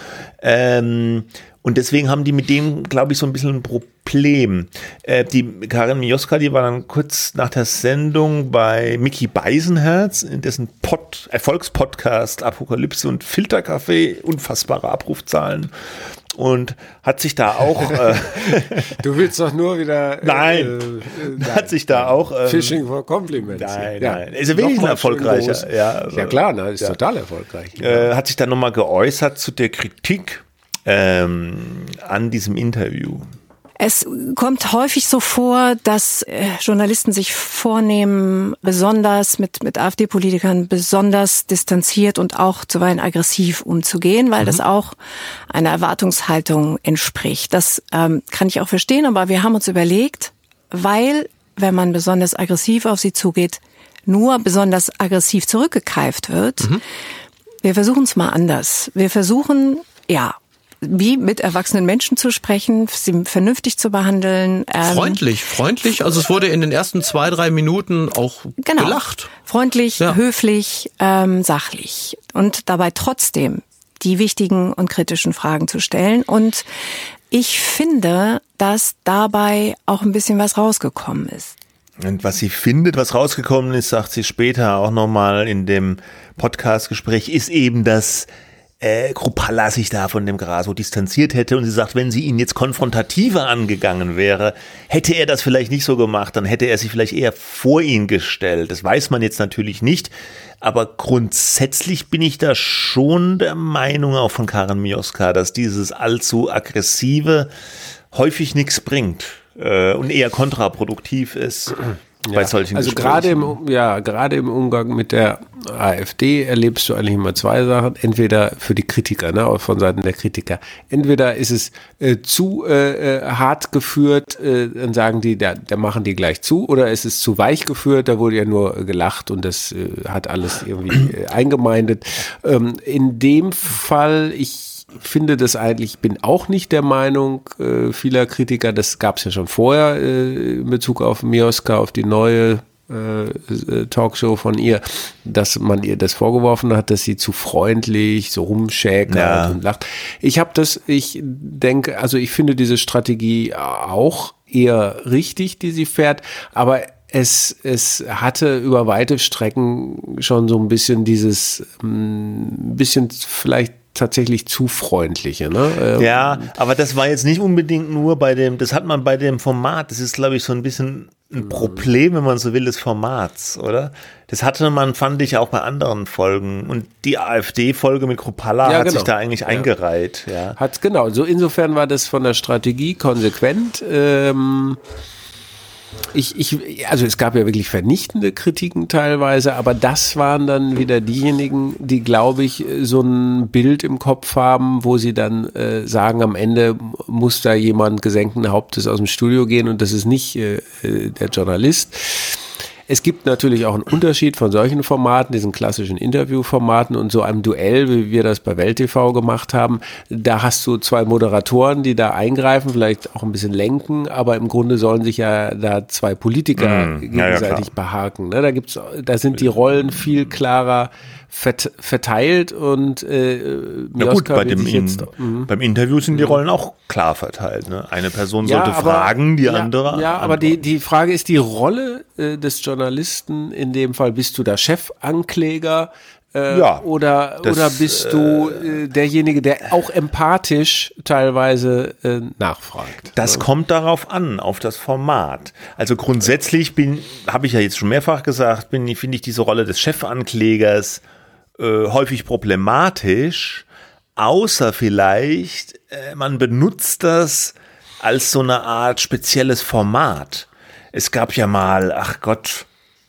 Ähm, Und deswegen haben die mit dem, glaube ich, so ein bisschen ein Problem. Äh, die Karin Mioska, die war dann kurz nach der Sendung bei Micky Beisenherz, in dessen Pod, Erfolgspodcast Apokalypse und Filterkaffee, unfassbare Abrufzahlen. Und hat sich da auch... Äh, du willst doch nur wieder... Äh, nein, äh, nein, hat sich da auch... Ähm, Fishing for Compliments. Nein, ja. nein. Ist ja wirklich ein erfolgreicher. Ja, also, ja klar, ne, ist ja. total erfolgreich. Äh, hat sich dann nochmal geäußert zu der Kritik ähm, an diesem Interview. Es kommt häufig so vor, dass äh, Journalisten sich vornehmen, besonders mit, mit AfD-Politikern besonders distanziert und auch zuweilen aggressiv umzugehen, weil mhm. das auch einer Erwartungshaltung entspricht. Das ähm, kann ich auch verstehen, aber wir haben uns überlegt, weil, wenn man besonders aggressiv auf sie zugeht, nur besonders aggressiv zurückgekeift wird. Mhm. Wir versuchen es mal anders. Wir versuchen, ja, wie mit erwachsenen Menschen zu sprechen, sie vernünftig zu behandeln. Ähm, freundlich, freundlich. Also es wurde in den ersten zwei, drei Minuten auch genau, gelacht. Freundlich, ja. höflich, ähm, sachlich. Und dabei trotzdem die wichtigen und kritischen Fragen zu stellen. Und ich finde, dass dabei auch ein bisschen was rausgekommen ist. Und was sie findet, was rausgekommen ist, sagt sie später auch nochmal in dem Podcast-Gespräch, ist eben, dass äh, Kruppalla sich da von dem Grasso distanziert hätte. Und sie sagt, wenn sie ihn jetzt konfrontativer angegangen wäre, hätte er das vielleicht nicht so gemacht, dann hätte er sich vielleicht eher vor ihn gestellt. Das weiß man jetzt natürlich nicht. Aber grundsätzlich bin ich da schon der Meinung, auch von Karen Mioska, dass dieses allzu aggressive häufig nichts bringt äh, und eher kontraproduktiv ist. Bei ja, solchen also gerade im, ja, gerade im Umgang mit der AfD erlebst du eigentlich immer zwei Sachen. Entweder für die Kritiker, ne, von Seiten der Kritiker. Entweder ist es äh, zu äh, hart geführt, äh, dann sagen die, da, da machen die gleich zu, oder ist es zu weich geführt, da wurde ja nur äh, gelacht und das äh, hat alles irgendwie äh, eingemeindet. Ähm, in dem Fall, ich finde das eigentlich, ich bin auch nicht der Meinung äh, vieler Kritiker, das gab es ja schon vorher äh, in Bezug auf Mioska, auf die neue äh, Talkshow von ihr, dass man ihr das vorgeworfen hat, dass sie zu freundlich, so rumschäkert ja. und lacht. Ich habe das, ich denke, also ich finde diese Strategie auch eher richtig, die sie fährt, aber Es, es hatte über weite Strecken schon so ein bisschen dieses, ein bisschen vielleicht tatsächlich zu freundliche, ne? Ja, aber das war jetzt nicht unbedingt nur bei dem, das hat man bei dem Format, das ist, glaube ich, so ein bisschen ein Problem, wenn man so will, des Formats, oder? Das hatte man, fand ich, auch bei anderen Folgen. Und die AfD-Folge mit Kruppalla ja, hat genau. sich da eigentlich ja. eingereiht. Ja. Hat, genau, so insofern war das von der Strategie konsequent. Ähm, Ich, ich, also es gab ja wirklich vernichtende Kritiken teilweise, aber das waren dann wieder diejenigen, die, glaube ich, so ein Bild im Kopf haben, wo sie dann äh, sagen, am Ende muss da jemand gesenkten Hauptes aus dem Studio gehen und das ist nicht äh, der Journalist. Es gibt natürlich auch einen Unterschied von solchen Formaten, diesen klassischen Interviewformaten und so einem Duell, wie wir das bei Welt T V gemacht haben. Da hast du zwei Moderatoren, die da eingreifen, vielleicht auch ein bisschen lenken, aber im Grunde sollen sich ja da zwei Politiker mm, gegenseitig ja, ja, behaken. Ne? Da gibt's, da sind die Rollen viel klarer vert, verteilt und äh, Na gut, bei dem in, jetzt, uh, beim Interview sind die Rollen auch klar verteilt. Ne? Eine Person sollte ja, aber, fragen, die ja, andere. Ja, aber die, die Frage ist, die Rolle äh, des Journalisten, in dem Fall bist du der Chefankläger, Äh, ja, oder, das, oder bist du äh, derjenige, der auch empathisch teilweise äh, nachfragt? Das ja. kommt darauf an, auf das Format. Also grundsätzlich bin, habe ich ja jetzt schon mehrfach gesagt, bin, finde ich diese Rolle des Chefanklägers äh, häufig problematisch, außer vielleicht, äh, man benutzt das als so eine Art spezielles Format. Es gab ja mal, ach Gott,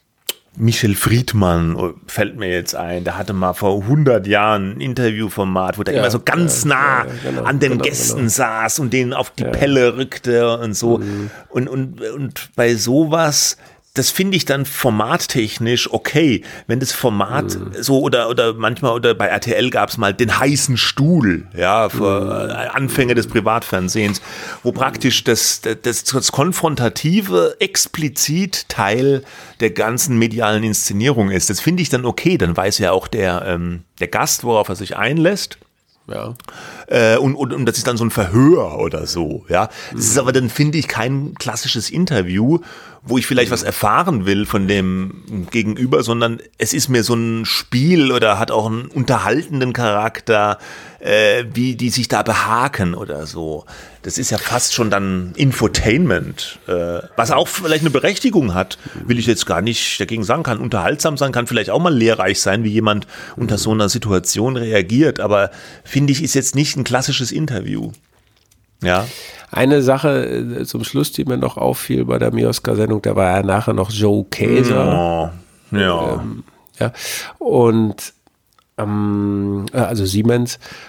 Michel Friedmann fällt mir jetzt ein, der hatte mal vor hundert Jahren ein Interviewformat, wo der ja, immer so ganz ja, nah ja, genau, an den genau, Gästen genau. saß und denen auf die ja. Pelle rückte und so. Mhm. Und, und, und bei sowas, das finde ich dann formattechnisch okay, wenn das Format mhm. so oder oder manchmal oder bei R T L gab es mal den heißen Stuhl, ja, für mhm. Anfänge des Privatfernsehens, wo praktisch das, das, das Konfrontative explizit Teil der ganzen medialen Inszenierung ist. Das finde ich dann okay, dann weiß ja auch der, ähm, der Gast, worauf er sich einlässt. Ja. Äh, und, und, und das ist dann so ein Verhör oder so, ja. Das ist aber dann, finde ich, kein klassisches Interview, wo ich vielleicht was erfahren will von dem Gegenüber, sondern es ist mir so ein Spiel oder hat auch einen unterhaltenden Charakter, äh, wie die sich da behaken oder so. Das ist ja fast schon dann Infotainment, äh, was auch vielleicht eine Berechtigung hat, will ich jetzt gar nicht dagegen sagen, kann unterhaltsam sein, kann vielleicht auch mal lehrreich sein, wie jemand unter so einer Situation reagiert, aber finde ich, ist jetzt nicht ein klassisches Interview. Ja. Eine Sache zum Schluss, die mir noch auffiel bei der Mioska-Sendung, da war ja nachher noch Joe Käser. Oh, ja. Ähm, ja. Und ähm, also Siemens.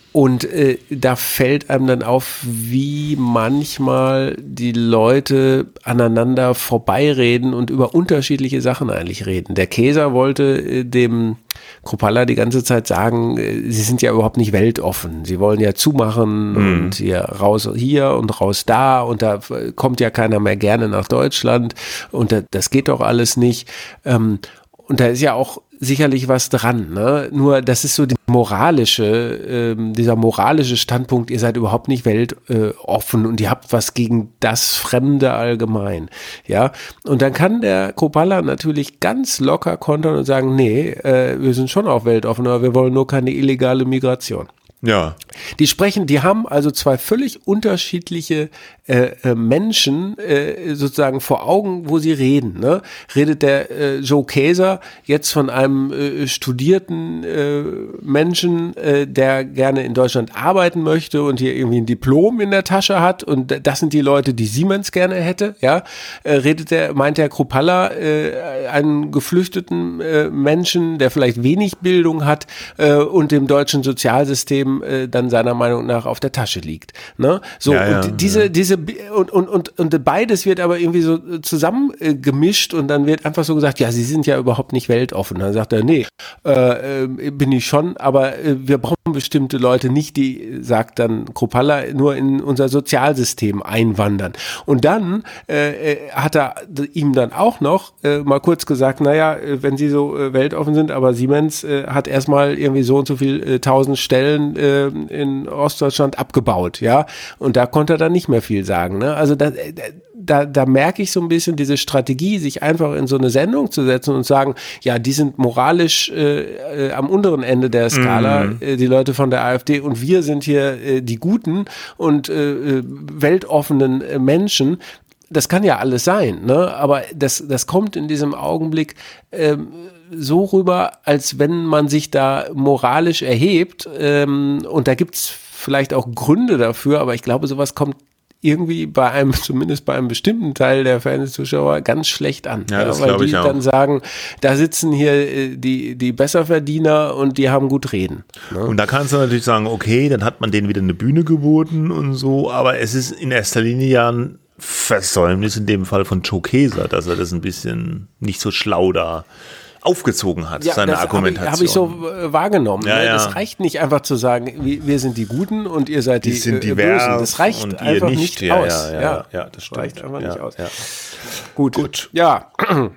Und äh, da fällt einem dann auf, wie manchmal die Leute aneinander vorbeireden und über unterschiedliche Sachen eigentlich reden. Der Käser wollte äh, dem Kruppalla die ganze Zeit sagen, äh, sie sind ja überhaupt nicht weltoffen. Sie wollen ja zumachen mhm. und hier raus hier und raus da und da kommt ja keiner mehr gerne nach Deutschland und da, das geht doch alles nicht. Ähm, und da ist ja auch sicherlich was dran, ne? Nur das ist so die moralische, ähm, dieser moralische Standpunkt, ihr seid überhaupt nicht weltoffen äh, und ihr habt was gegen das Fremde allgemein, ja. Und dann kann der Kruppalla natürlich ganz locker kontern und sagen, nee, äh, wir sind schon auch weltoffen, aber wir wollen nur keine illegale Migration. Ja. Die sprechen, die haben also zwei völlig unterschiedliche äh, äh, Menschen äh, sozusagen vor Augen, wo sie reden. Ne? Redet der äh, Joe Käser jetzt von einem äh, studierten äh, Menschen, äh, der gerne in Deutschland arbeiten möchte und hier irgendwie ein Diplom in der Tasche hat und das sind die Leute, die Siemens gerne hätte. Ja, äh, redet der, meint der Kruppalla äh, einen geflüchteten äh, Menschen, der vielleicht wenig Bildung hat äh, und dem deutschen Sozialsystem dann seiner Meinung nach auf der Tasche liegt. Ne? So, ja, ja, und diese, ja. diese, und, und, und, und beides wird aber irgendwie so zusammen äh, gemischt und dann wird einfach so gesagt, ja, sie sind ja überhaupt nicht weltoffen. Dann sagt er, nee, äh, äh, bin ich schon, aber äh, wir brauchen bestimmte Leute nicht, die, sagt dann Kruppalla, nur in unser Sozialsystem einwandern. Und dann äh, hat er ihm dann auch noch äh, mal kurz gesagt, naja, wenn sie so äh, weltoffen sind, aber Siemens äh, hat erstmal irgendwie so und so viel äh, tausend Stellen in Ostdeutschland abgebaut, ja, und da konnte er dann nicht mehr viel sagen, ne? Also da, da, da merke ich so ein bisschen diese Strategie, sich einfach in so eine Sendung zu setzen und sagen, ja, die sind moralisch äh, äh, am unteren Ende der Skala, mhm. äh, die Leute von der AfD und wir sind hier äh, die Guten und äh, weltoffenen äh, Menschen. Das kann ja alles sein, ne? Aber das, das kommt in diesem Augenblick ähm, so rüber, als wenn man sich da moralisch erhebt. Ähm, und da gibt's vielleicht auch Gründe dafür, aber ich glaube, sowas kommt irgendwie bei einem, zumindest bei einem bestimmten Teil der Fernsehzuschauer ganz schlecht an. Ja, das ja, weil glaube ich die auch. Dann sagen, da sitzen hier äh, die, die Besserverdiener und die haben gut reden. Ne? Und da kannst du natürlich sagen, okay, dann hat man denen wieder eine Bühne geboten und so, aber es ist in erster Linie ja ein Versäumnis in dem Fall von Joe Käser, dass er das ein bisschen nicht so schlau da aufgezogen hat, ja, seine das Argumentation. Habe ich, hab ich so äh, wahrgenommen. Ja, ne? ja. Das reicht nicht einfach zu sagen, wir, wir sind die Guten und ihr seid die, die sind äh, divers Bösen. Das reicht und ihr einfach nicht, nicht. Ja, aus. ja, ja, ja, ja, das stimmt. Reicht einfach ja, nicht aus. Ja. Gut. Gut. Ja.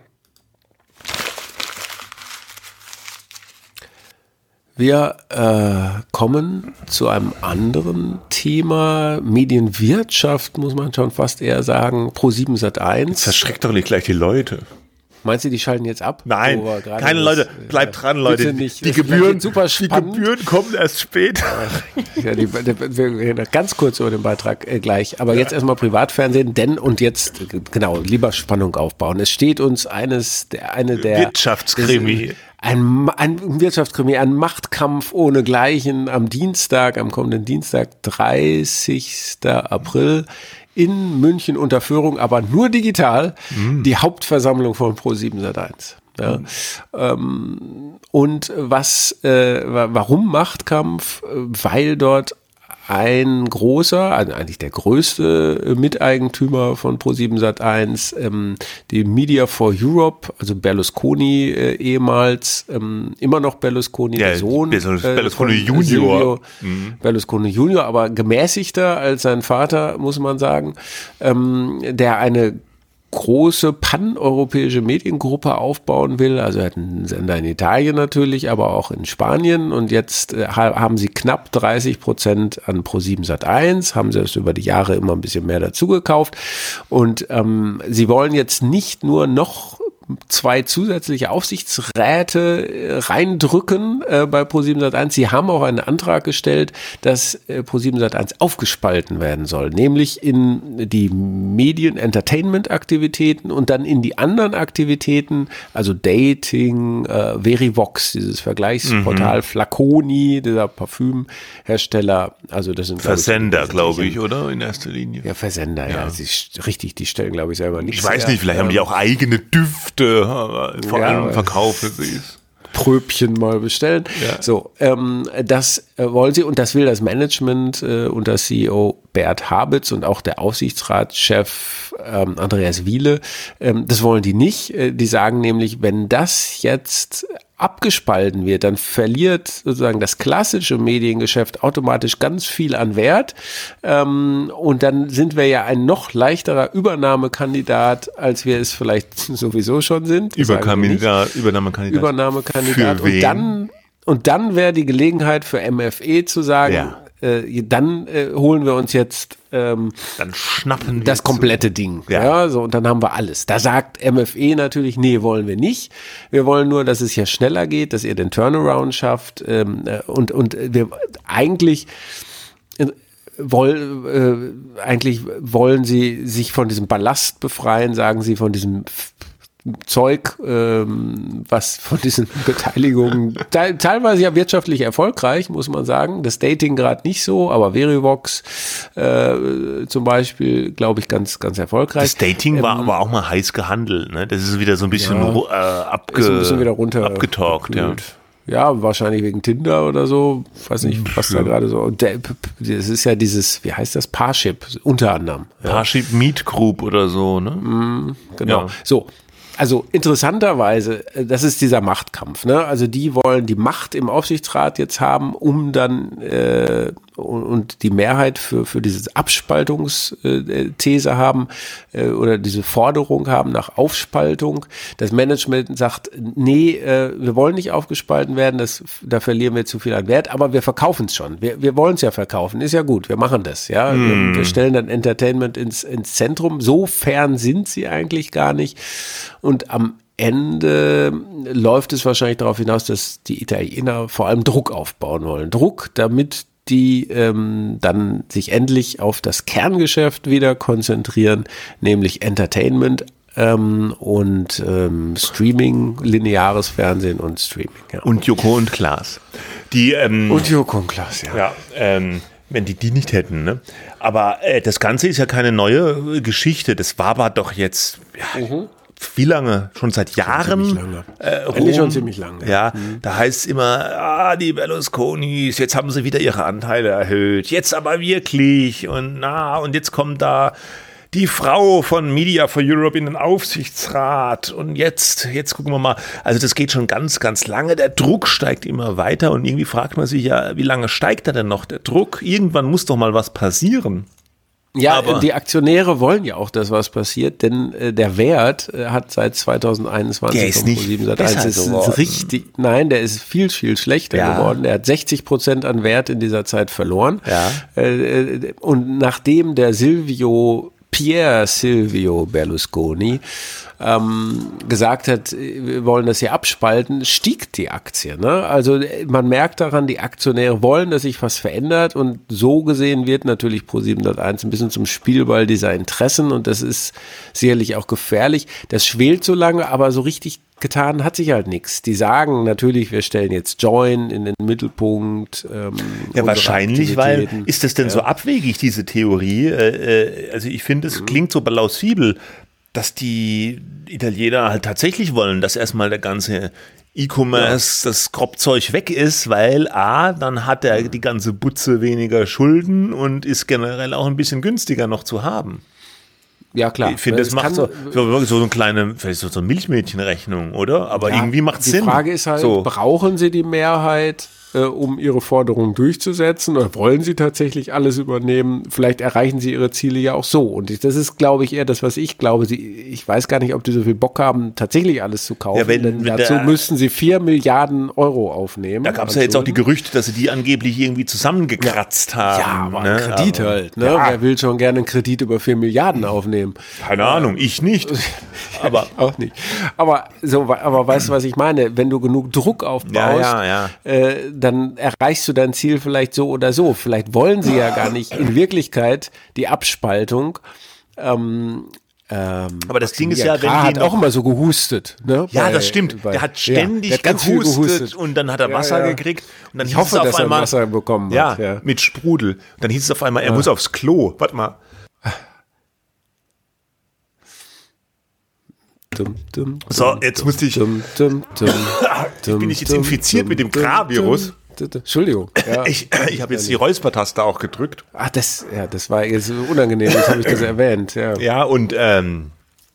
Wir äh, kommen zu einem anderen Thema, Medienwirtschaft, muss man schon fast eher sagen, ProSieben Sat eins. Verschreckt doch nicht gleich die Leute. Meinst du, die schalten jetzt ab? Nein, Wo wir gerade keine das, Leute, bleibt äh, dran, Leute. bitte nicht. Die Das Gebühren, wird super die spannend. Gebühren kommen erst später. Ja, die, die, wir reden ganz kurz über den Beitrag äh, gleich. Aber jetzt erstmal Privatfernsehen, denn und jetzt, äh, genau, lieber Spannung aufbauen. Es steht uns eines, der, eine der... Wirtschaftskrimi. Ist, Ein, ein Wirtschaftskrimi, ein Machtkampf ohnegleichen am Dienstag, am kommenden Dienstag, dreißigsten April in München unter Führung, aber nur digital, mhm. die Hauptversammlung von ProSieben Sat eins. Ja. Mhm. Ähm, und was, äh, warum Machtkampf? Weil dort ein großer, also eigentlich der größte Miteigentümer von ProSieben Sat eins, ähm, die Media for Europe, also Berlusconi äh, ehemals, ähm, immer noch Berlusconi, ja, der Sohn. Berlusconi äh, Junior. Silvio Mhm. Berlusconi Junior, aber gemäßigter als sein Vater, muss man sagen, ähm, der eine große paneuropäische Mediengruppe aufbauen will. Also er hat einen Sender in Italien natürlich, aber auch in Spanien und jetzt äh, haben sie knapp dreißig Prozent an ProSieben Sat eins, haben sie es über die Jahre immer ein bisschen mehr dazu gekauft und ähm, sie wollen jetzt nicht nur noch zwei zusätzliche Aufsichtsräte reindrücken äh, bei ProSieben Sat eins. Sie haben auch einen Antrag gestellt, dass äh, ProSieben Sat eins aufgespalten werden soll, nämlich in die Medien-Entertainment-Aktivitäten und dann in die anderen Aktivitäten, also Dating, äh, Verivox, dieses Vergleichsportal, mhm. Flaconi, dieser Parfümhersteller, also das sind Versender, glaube ich, oder? In erster Linie. Ja, Versender, ja. ja. Sie, richtig, die stellen, glaube ich, selber nicht. Ich weiß nicht, vielleicht haben die auch eigene Düfte, vor ja, allem verkaufen sie es. Pröbchen mal bestellen. Ja. So, ähm, das äh, wollen sie und das will das Management äh, unter C E O Bert Habitz und auch der Aufsichtsratschef ähm, Andreas Wiele. Ähm, das wollen die nicht. Äh, die sagen nämlich, wenn das jetzt abgespalten wird, dann verliert sozusagen das klassische Mediengeschäft automatisch ganz viel an Wert. Ähm, und dann sind wir ja ein noch leichterer Übernahmekandidat, als wir es vielleicht sowieso schon sind. Überkandidat, Übernahmekandidat. Übernahmekandidat. Für wen? Und dann, und dann wäre die Gelegenheit für M F E zu sagen, Ja. äh, dann äh, holen wir uns jetzt ähm, Dann schnappen wir das zu. komplette Ding. Ja. Ja. so, und dann haben wir alles. Da sagt M F E natürlich, nee, wollen wir nicht. Wir wollen nur, dass es hier schneller geht, dass ihr den Turnaround schafft. Ähm, äh, und, und wir eigentlich äh, woll, äh, eigentlich wollen sie sich von diesem Ballast befreien, sagen sie, von diesem Zeug, ähm, was von diesen Beteiligungen te- teilweise ja wirtschaftlich erfolgreich, muss man sagen. Das Dating gerade nicht so, aber Verivox äh, zum Beispiel, glaube ich, ganz, ganz erfolgreich. Das Dating war Ähm, aber auch mal heiß gehandelt, ne? Das ist wieder so ein bisschen Ja. ru- äh, abge ist ein bisschen wieder runter abgetalkt, ja. gekühlt. Ja, wahrscheinlich wegen Tinder oder so. Weiß nicht, was da gerade so. Und der, das ist ja dieses, wie heißt das? Parship, unter anderem. Ja. Parship Meet Group oder so, ne? Genau. Ja. So. Also interessanterweise, das ist dieser Machtkampf. Ne? Also die wollen die Macht im Aufsichtsrat jetzt haben, um dann äh, und, und die Mehrheit für für diese Abspaltungsthese haben äh, oder diese Forderung haben nach Aufspaltung. Das Management sagt, nee, äh, wir wollen nicht aufgespalten werden, das, da verlieren wir zu viel an Wert, aber wir verkaufen es schon. Wir, wir wollen es ja verkaufen, ist ja gut, wir machen das. Ja, Mm. wir, wir stellen dann Entertainment ins, ins Zentrum. So fern sind sie eigentlich gar nicht. Und am Ende läuft es wahrscheinlich darauf hinaus, dass die Italiener vor allem Druck aufbauen wollen. Druck, damit die ähm, dann sich endlich auf das Kerngeschäft wieder konzentrieren, nämlich Entertainment ähm, und ähm, Streaming, lineares Fernsehen und Streaming. Ja. Und Joko und Klaas. Die, ähm, Und Joko und Klaas, ja. ja, ähm, wenn die die nicht hätten, ne? Aber äh, das Ganze ist ja keine neue äh, Geschichte. Das war aber doch jetzt, ja, wie lange? Schon seit Jahren? ziemlich lange. Äh, Eigentlich rum. schon ziemlich lange. Ja, da heißt es immer, ah, die Berlusconis, jetzt haben sie wieder ihre Anteile erhöht. Jetzt aber wirklich. Und na, und jetzt kommt da die Frau von Media for Europe in den Aufsichtsrat. Und jetzt, jetzt gucken wir mal. Also das geht schon ganz, ganz lange. Der Druck steigt immer weiter. Und irgendwie fragt man sich ja, wie lange steigt er denn noch, der Druck? Irgendwann muss doch mal was passieren. Ja, Aber- die Aktionäre wollen ja auch, dass was passiert, denn äh, der Wert äh, hat seit zweitauseinundzwanzig Der ist von nicht ProSieben Sat besser eins ist geworden. richtig, nein, der ist viel, viel schlechter Ja. geworden. Der hat sechzig Prozent an Wert in dieser Zeit verloren. Ja. Äh, äh, und nachdem der Silvio, Pier Silvio Berlusconi ähm, gesagt hat, wir wollen das hier abspalten, stieg die Aktie. Ne? Also man merkt daran, die Aktionäre wollen, dass sich was verändert und so gesehen wird natürlich ProSieben Sat eins ein bisschen zum Spielball dieser Interessen und das ist sicherlich auch gefährlich. Das schwelt so lange, aber so richtig getan hat sich halt nichts. Die sagen natürlich, wir stellen jetzt Join in den Mittelpunkt. Ähm, Ja, wahrscheinlich, weil, Aktivitäten. ist das denn so abwegig, diese Theorie? Äh, äh, also ich finde, es klingt so plausibel, dass die Italiener halt tatsächlich wollen, dass erstmal der ganze E-Commerce, das Kropfzeug weg ist, weil A, dann hat er die ganze Butze weniger Schulden und ist generell auch ein bisschen günstiger noch zu haben. Ja, klar. Ich finde, das, Es macht kann- so, so, so eine kleine, vielleicht so eine Milchmädchenrechnung, oder? Aber Ja, irgendwie macht es die Sinn. Die Frage ist halt, so. brauchen Sie die Mehrheit, äh, um Ihre Forderungen durchzusetzen oder wollen Sie tatsächlich alles übernehmen? Vielleicht erreichen Sie Ihre Ziele ja auch so. Und ich, das ist, glaube ich, eher das, was ich glaube. Sie, ich weiß gar nicht, ob die so viel Bock haben, tatsächlich alles zu kaufen. Ja, wenn- denn wenn dazu der- müssten Sie vier Milliarden Euro aufnehmen. Da gab es an ja jetzt auch die Schulden. Gerüchte, dass sie die angeblich irgendwie zusammengekratzt haben. Ja, aber ne? ein Kredit Aber- halt. Ne? Ja. Wer will schon gerne einen Kredit über vier Milliarden aufnehmen? Keine Ahnung, ich nicht. Aber Auch nicht. Aber so, aber weißt du, was ich meine? Wenn du genug Druck aufbaust, Ja, ja, ja. Äh, dann erreichst du dein Ziel vielleicht so oder so. Vielleicht wollen sie ja gar nicht in Wirklichkeit die Abspaltung. Ähm, ähm, Aber das Ding ist ja, ja, wenn Krah die hat auch noch- immer so gehustet. Ne? Ja, Bei- das stimmt. bei- der hat ja, ständig der hat ganz viel gehustet, gehustet. und dann hat er Ja, Wasser ja. gekriegt. Und dann Ich hieß hoffe, es auf dass er einmal, Wasser bekommen ja, hat. Ja. mit Sprudel. Und dann hieß es auf einmal, er muss aufs Klo. Warte mal. dum, dum, So, jetzt musste ich. dum, dum, dum, dum, Bin ich jetzt dum, infiziert dum, mit dem dum, Gra-Virus? dum, dum, dum. Entschuldigung. Ja. Ich, ich habe jetzt die Räuspertaste auch gedrückt. Ach, das, ja, das war jetzt unangenehm, jetzt habe ich das erwähnt. Ja. Ja, und ähm,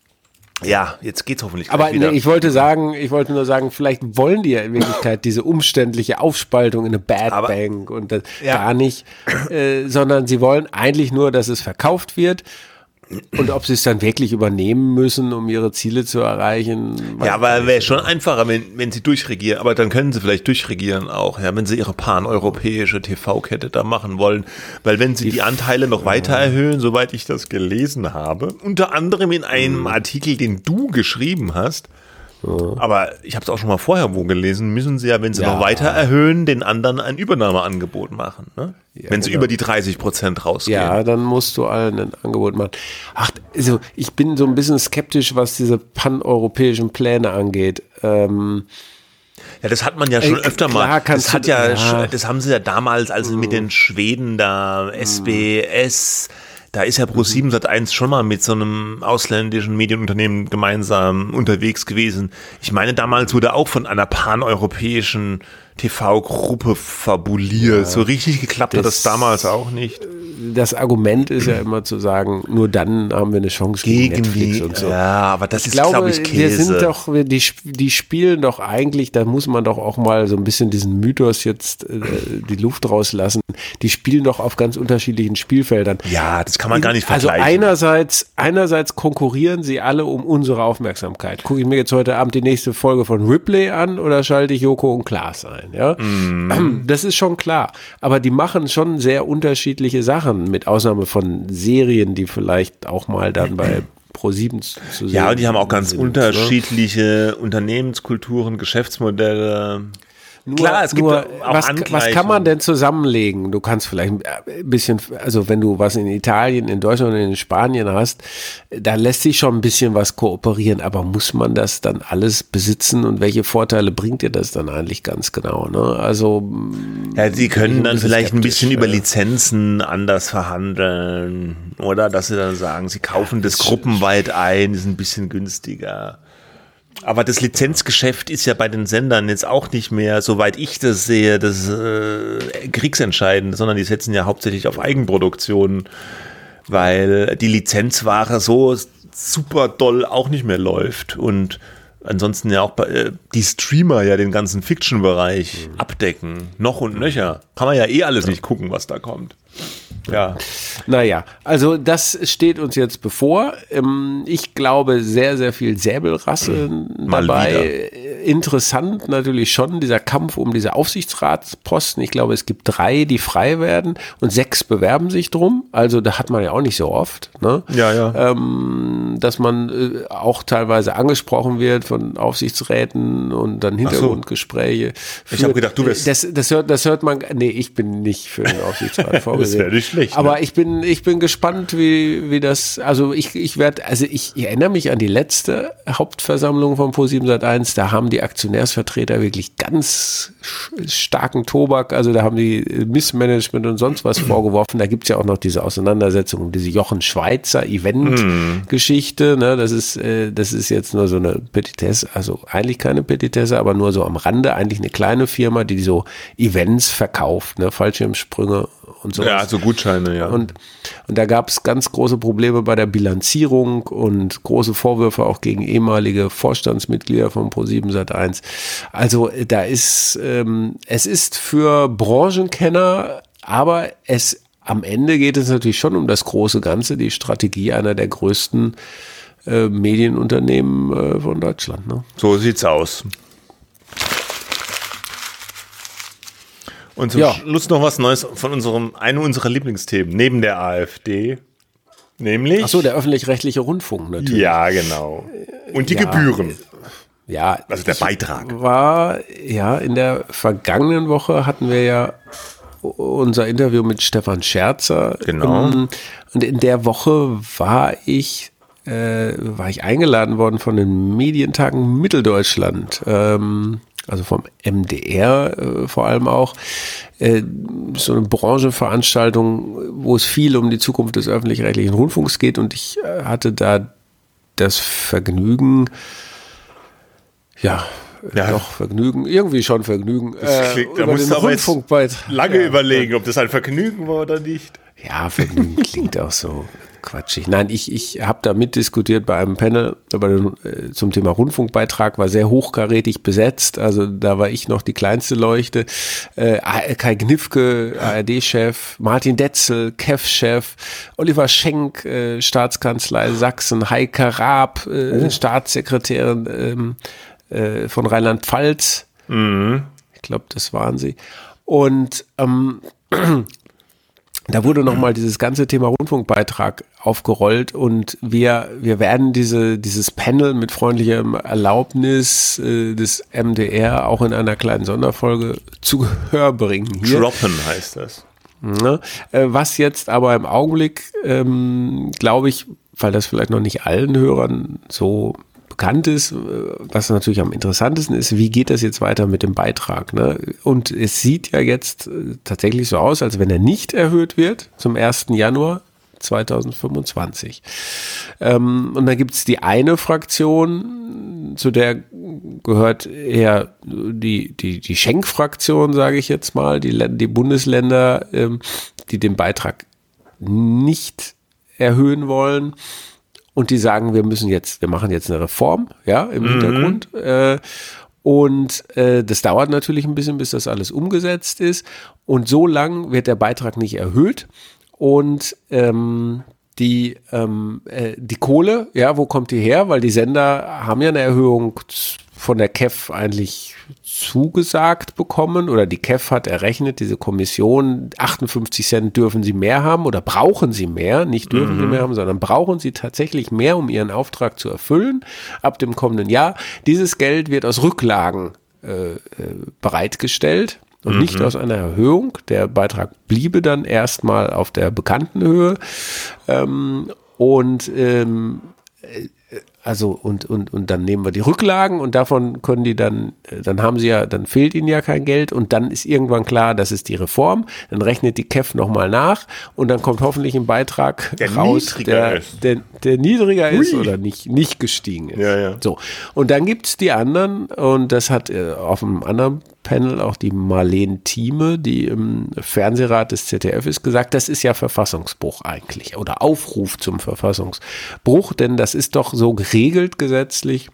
ja, jetzt geht's hoffentlich gleich Aber wieder. nee, ich wollte sagen, ich wollte nur sagen, vielleicht wollen die ja in Wirklichkeit diese umständliche Aufspaltung in eine Bad Aber- Bank und das Ja. gar nicht, äh, sondern sie wollen eigentlich nur, dass es verkauft wird. Und ob sie es dann wirklich übernehmen müssen, um ihre Ziele zu erreichen. Ja, aber wäre schon einfacher, wenn, wenn sie durchregieren. Aber dann können sie vielleicht durchregieren auch, ja, wenn sie ihre pan-europäische T V-Kette da machen wollen. Weil wenn sie die, die Anteile noch weiter erhöhen, soweit ich das gelesen habe, unter anderem in einem Artikel, den du geschrieben hast, aber ich habe es auch schon mal vorher wo gelesen, müssen sie ja, wenn sie Ja. noch weiter erhöhen, den anderen ein Übernahmeangebot machen. Ne? Ja, wenn sie genau. über die dreißig Prozent rausgehen. Ja, dann musst du allen ein Angebot machen. Ach, also ich bin so ein bisschen skeptisch, was diese paneuropäischen Pläne angeht. Ähm, Ja, das hat man ja schon Ey, öfter klar mal. kannst Das hat du- ja, ja. sch- das haben sie ja damals, also mit den Schweden da, S B S, da ist ja ProSieben Sat eins schon mal mit so einem ausländischen Medienunternehmen gemeinsam unterwegs gewesen. Ich meine, damals wurde auch von einer paneuropäischen T V-Gruppe fabuliert. So richtig geklappt hat das das- damals auch nicht. das Argument ist ja immer zu sagen, nur dann haben wir eine Chance gegen, Netflix und so. ja, aber das Ich ist, glaube, glaube ich, Käse. wir sind doch, wir- die, sp- die spielen doch eigentlich, da muss man doch auch mal so ein bisschen diesen Mythos jetzt äh, die Luft rauslassen. Die spielen doch auf ganz unterschiedlichen Spielfeldern. ja, das kann man gar nicht Also vergleichen. einerseits, einerseits konkurrieren sie alle um unsere Aufmerksamkeit. Gucke ich mir jetzt heute Abend die nächste Folge von Ripley an oder schalte ich Joko und Klaas ein? Ja, Mhm. das ist schon klar. Aber die machen schon sehr unterschiedliche Sachen, mit Ausnahme von Serien, die vielleicht auch mal dann bei ProSieben zu sehen Ja, und die haben auch ganz sind, unterschiedliche Unternehmenskulturen, Geschäftsmodelle. Nur, Klar, es gibt nur, auch was, was Angleichungen. kann man denn zusammenlegen? Du kannst vielleicht ein bisschen, also wenn du was in Italien, in Deutschland und in Spanien hast, da lässt sich schon ein bisschen was kooperieren, aber muss man das dann alles besitzen und welche Vorteile bringt dir das dann eigentlich ganz genau? Ne? Also Ja, sie können bin dann ein bisschen vielleicht ein bisschen skeptisch, über ja. Lizenzen anders verhandeln oder dass sie dann sagen, sie kaufen das gruppenweit ein, ist ein bisschen günstiger. Aber das Lizenzgeschäft ist ja bei den Sendern jetzt auch nicht mehr, soweit ich das sehe, das äh, kriegsentscheidend, sondern die setzen ja hauptsächlich auf Eigenproduktion, weil die Lizenzware so super doll auch nicht mehr läuft und ansonsten ja auch bei, äh, die Streamer ja den ganzen Fiction-Bereich abdecken, noch und nöcher. Kann man ja eh alles nicht gucken, was da kommt. Ja. Naja, also das steht uns jetzt bevor. Ähm, Ich glaube, sehr, sehr viel Säbelrasse Mal dabei. wieder. Interessant natürlich schon dieser Kampf um diese Aufsichtsratsposten. Ich glaube, es gibt drei, die frei werden und sechs bewerben sich drum. Also da hat man ja auch nicht so oft, ne? Ja, ja. Ähm, dass man äh, auch teilweise angesprochen wird von Aufsichtsräten und dann Hintergrundgespräche. Ich habe gedacht, du wärst- Das, das, hört, das hört man, nee, ich bin nicht für den Aufsichtsrat vorgesehen. wär nicht schlecht, Aber ne? ich bin, ich bin gespannt, wie, wie das, also ich, ich werde, also ich, ich erinnere mich an die letzte Hauptversammlung von ProSieben Sat eins, da haben die Aktionärsvertreter wirklich ganz starken Tobak, also da haben die Missmanagement und sonst was vorgeworfen. Da gibt's ja auch noch diese Auseinandersetzung um diese Jochen Schweizer Event-Geschichte, ne? Das ist, äh, das ist jetzt nur so eine Petitesse, also eigentlich keine Petitesse, aber nur so am Rande, eigentlich eine kleine Firma, die so Events verkauft, ne? Fallschirmsprünge und so. Ja, so Gutscheine, ja. Und, und da gab es ganz große Probleme bei der Bilanzierung und große Vorwürfe auch gegen ehemalige Vorstandsmitglieder von ProSieben Sat eins. Also da ist, ähm, es ist für Branchenkenner, aber es am Ende geht es natürlich schon um das große Ganze, die Strategie einer der größten äh, Medienunternehmen äh, von Deutschland. Ne? So sieht's aus. Und zum Ja. Schluss noch was Neues von unserem, einem unserer Lieblingsthemen, neben der AfD. Nämlich. Ach so, der öffentlich-rechtliche Rundfunk natürlich. Ja, genau. Und die Ja. Gebühren. Ja, Also der Beitrag. war, ja, in der vergangenen Woche hatten wir ja unser Interview mit Stefan Scherzer. Genau. Ähm, Und in der Woche war ich, äh, war ich eingeladen worden von den Medientagen Mitteldeutschland, ähm, also vom M D R äh, vor allem auch. Äh, so eine Branchenveranstaltung, wo es viel um die Zukunft des öffentlich-rechtlichen Rundfunks geht, und ich äh, hatte da das Vergnügen, ja, Ja. doch Vergnügen, irgendwie schon Vergnügen. Das klingt, da über musst den du aber jetzt Rundfunkbeitrag. lange Ja. überlegen, ob das ein Vergnügen war oder nicht. Ja, Vergnügen klingt auch so quatschig. Nein, ich, ich habe da mitdiskutiert bei einem Panel bei dem, äh, zum Thema Rundfunkbeitrag, war sehr hochkarätig besetzt. Also da war ich noch die kleinste Leuchte. Äh, Kai Gnifke, A R D-Chef, Martin Detzel, K E F-Chef, Oliver Schenk, äh, Staatskanzlei Sachsen, Heike Raab, äh, oh. Staatssekretärin ähm, äh, von Rheinland-Pfalz. Mhm. Ich glaube, das waren sie. Und ähm, da wurde nochmal dieses ganze Thema Rundfunkbeitrag aufgerollt und wir, wir werden diese, dieses Panel mit freundlichem Erlaubnis äh, des M D R auch in einer kleinen Sonderfolge zu Gehör bringen. Hier. Droppen heißt das. Ne? Äh, was jetzt aber im Augenblick, ähm, glaube ich, weil das vielleicht noch nicht allen Hörern so bekannt ist, was natürlich am interessantesten ist, wie geht das jetzt weiter mit dem Beitrag? Ne? Und es sieht ja jetzt tatsächlich so aus, als wenn er nicht erhöht wird zum ersten Januar zweitausendfünfundzwanzig. Ähm, und dann gibt es die eine Fraktion, zu der gehört eher die, die, die Schenk-Fraktion, sage ich jetzt mal, die, die Bundesländer, ähm, die den Beitrag nicht erhöhen wollen. Und die sagen, wir müssen jetzt, wir machen jetzt eine Reform, ja, im mhm. Hintergrund. Äh, und äh, das dauert natürlich ein bisschen, bis das alles umgesetzt ist. Und so lang wird der Beitrag nicht erhöht. Und ähm, die, ähm, äh, die Kohle, ja, wo kommt die her? Weil die Sender haben ja eine Erhöhung von der K E F eigentlich zugesagt bekommen oder die K E F hat errechnet, diese Kommission, achtundfünfzig Cent dürfen sie mehr haben oder brauchen sie mehr, nicht dürfen mhm. sie mehr haben, sondern brauchen sie tatsächlich mehr, um ihren Auftrag zu erfüllen ab dem kommenden Jahr. Dieses Geld wird aus Rücklagen äh, bereitgestellt und mhm. nicht aus einer Erhöhung. Der Beitrag bliebe dann erstmal auf der bekannten Höhe ähm, und ähm, Also und, und, und dann nehmen wir die Rücklagen und davon können die dann, dann haben sie ja, dann fehlt ihnen ja kein Geld und dann ist irgendwann klar, das ist die Reform, dann rechnet die K E F nochmal nach und dann kommt hoffentlich ein Beitrag der raus, niedriger der, ist. Der, der niedriger Ui. ist oder nicht, nicht gestiegen ist. Ja, ja. So. Und dann gibt's die anderen und das hat äh, auf einem anderen Panel auch die Marlene Thieme, die im Fernsehrat des Z D F ist, gesagt, das ist ja Verfassungsbruch eigentlich oder Aufruf zum Verfassungsbruch, denn das ist doch so geregelt gesetzlich,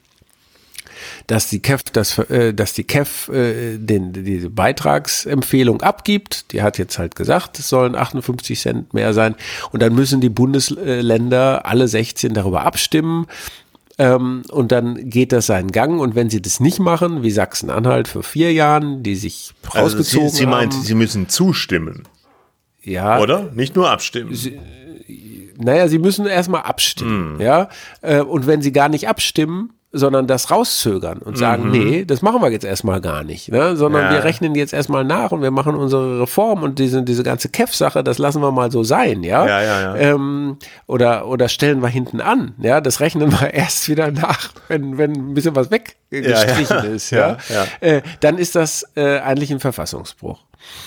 dass die K E F, das, äh, dass die K E F äh, den, diese Beitragsempfehlung abgibt. Die hat jetzt halt gesagt, es sollen achtundfünfzig Cent mehr sein und dann müssen die Bundesländer alle sechzehn darüber abstimmen. Ähm, und dann geht das seinen Gang und wenn sie das nicht machen, wie Sachsen-Anhalt vor vier Jahren, die sich also rausgezogen sie, sie haben. meint, sie müssen zustimmen. Ja. Oder? Nicht nur abstimmen. Sie, naja, sie müssen erstmal abstimmen, hm. ja. Äh, und wenn sie gar nicht abstimmen, sondern das rauszögern und sagen, mhm. nee, das machen wir jetzt erstmal gar nicht, ne? Sondern ja. wir rechnen jetzt erstmal nach und wir machen unsere Reform und diese, diese ganze K E F-Sache, das lassen wir mal so sein, ja. ja, ja, ja. Ähm, oder, oder stellen wir hinten an, ja, das rechnen wir erst wieder nach, wenn, wenn ein bisschen was weggestrichen ja, ja. ist, ja. ja, ja. Äh, dann ist das äh, eigentlich ein Verfassungsbruch.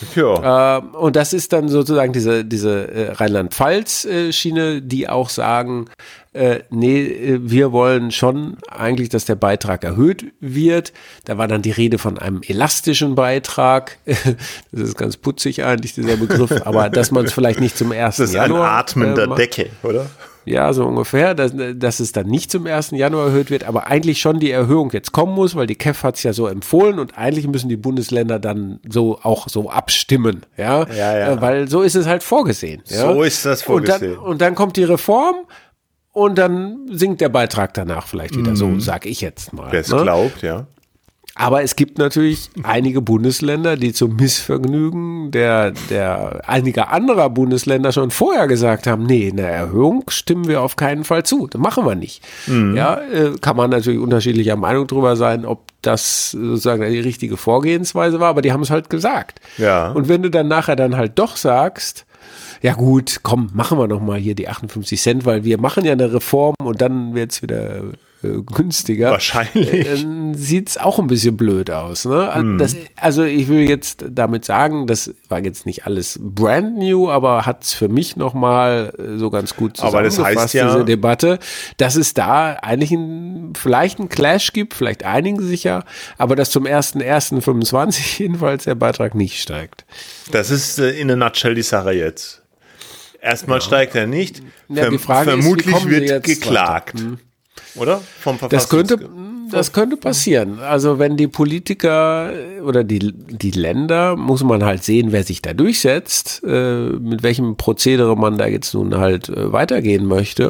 Ja. Äh, und das ist dann sozusagen diese, diese äh, Rheinland-Pfalz-Schiene, die auch sagen, äh, nee, wir wollen schon eigentlich, dass der Beitrag erhöht wird. Da war dann die Rede von einem elastischen Beitrag. Das ist ganz putzig eigentlich, dieser Begriff, aber dass man es vielleicht nicht zum ersten Januar. Das ist ein atmender äh, macht. Decke, oder? Ja, so ungefähr, dass, dass es dann nicht zum ersten Januar erhöht wird, aber eigentlich schon die Erhöhung jetzt kommen muss, weil die K E F hat es ja so empfohlen und eigentlich müssen die Bundesländer dann so auch so abstimmen, ja, ja, ja. Äh, weil so ist es halt vorgesehen. Ja? So ist das vorgesehen. Und dann, und dann kommt die Reform und dann sinkt der Beitrag danach vielleicht wieder, mhm. so sag ich jetzt mal. Wer es ne? glaubt, ja. Aber es gibt natürlich einige Bundesländer, die zum Missvergnügen der, der einiger anderer Bundesländer schon vorher gesagt haben, nee, eine Erhöhung stimmen wir auf keinen Fall zu. Das machen wir nicht. Mhm. Ja, äh, kann man natürlich unterschiedlicher Meinung drüber sein, ob das sozusagen die richtige Vorgehensweise war, aber die haben es halt gesagt. Ja. Und wenn du dann nachher dann halt doch sagst, ja gut, komm, machen wir noch mal hier die achtundfünfzig Cent, weil wir machen ja eine Reform und dann wird's wieder äh, günstiger. Wahrscheinlich. Äh, sieht es auch ein bisschen blöd aus. Ne? Hm. Das, also ich will jetzt damit sagen, das war jetzt nicht alles brand new, aber hat es für mich nochmal so ganz gut Aber das zusammengefasst, heißt ja, diese Debatte, dass es da eigentlich ein, vielleicht einen Clash gibt, vielleicht einigen sich ja, aber dass zum ersten ersten fünfundzwanzig jedenfalls der Beitrag nicht steigt. Das ist äh, in a nutshell die Sache jetzt. Erstmal ja. steigt er nicht. Ja, Verm- die Frage vermutlich ist, wie wird jetzt geklagt. Hm. Oder? Vom Das könnte, das könnte passieren. Also wenn die Politiker oder die, die Länder, muss man halt sehen, wer sich da durchsetzt, äh, mit welchem Prozedere man da jetzt nun halt äh, weitergehen möchte.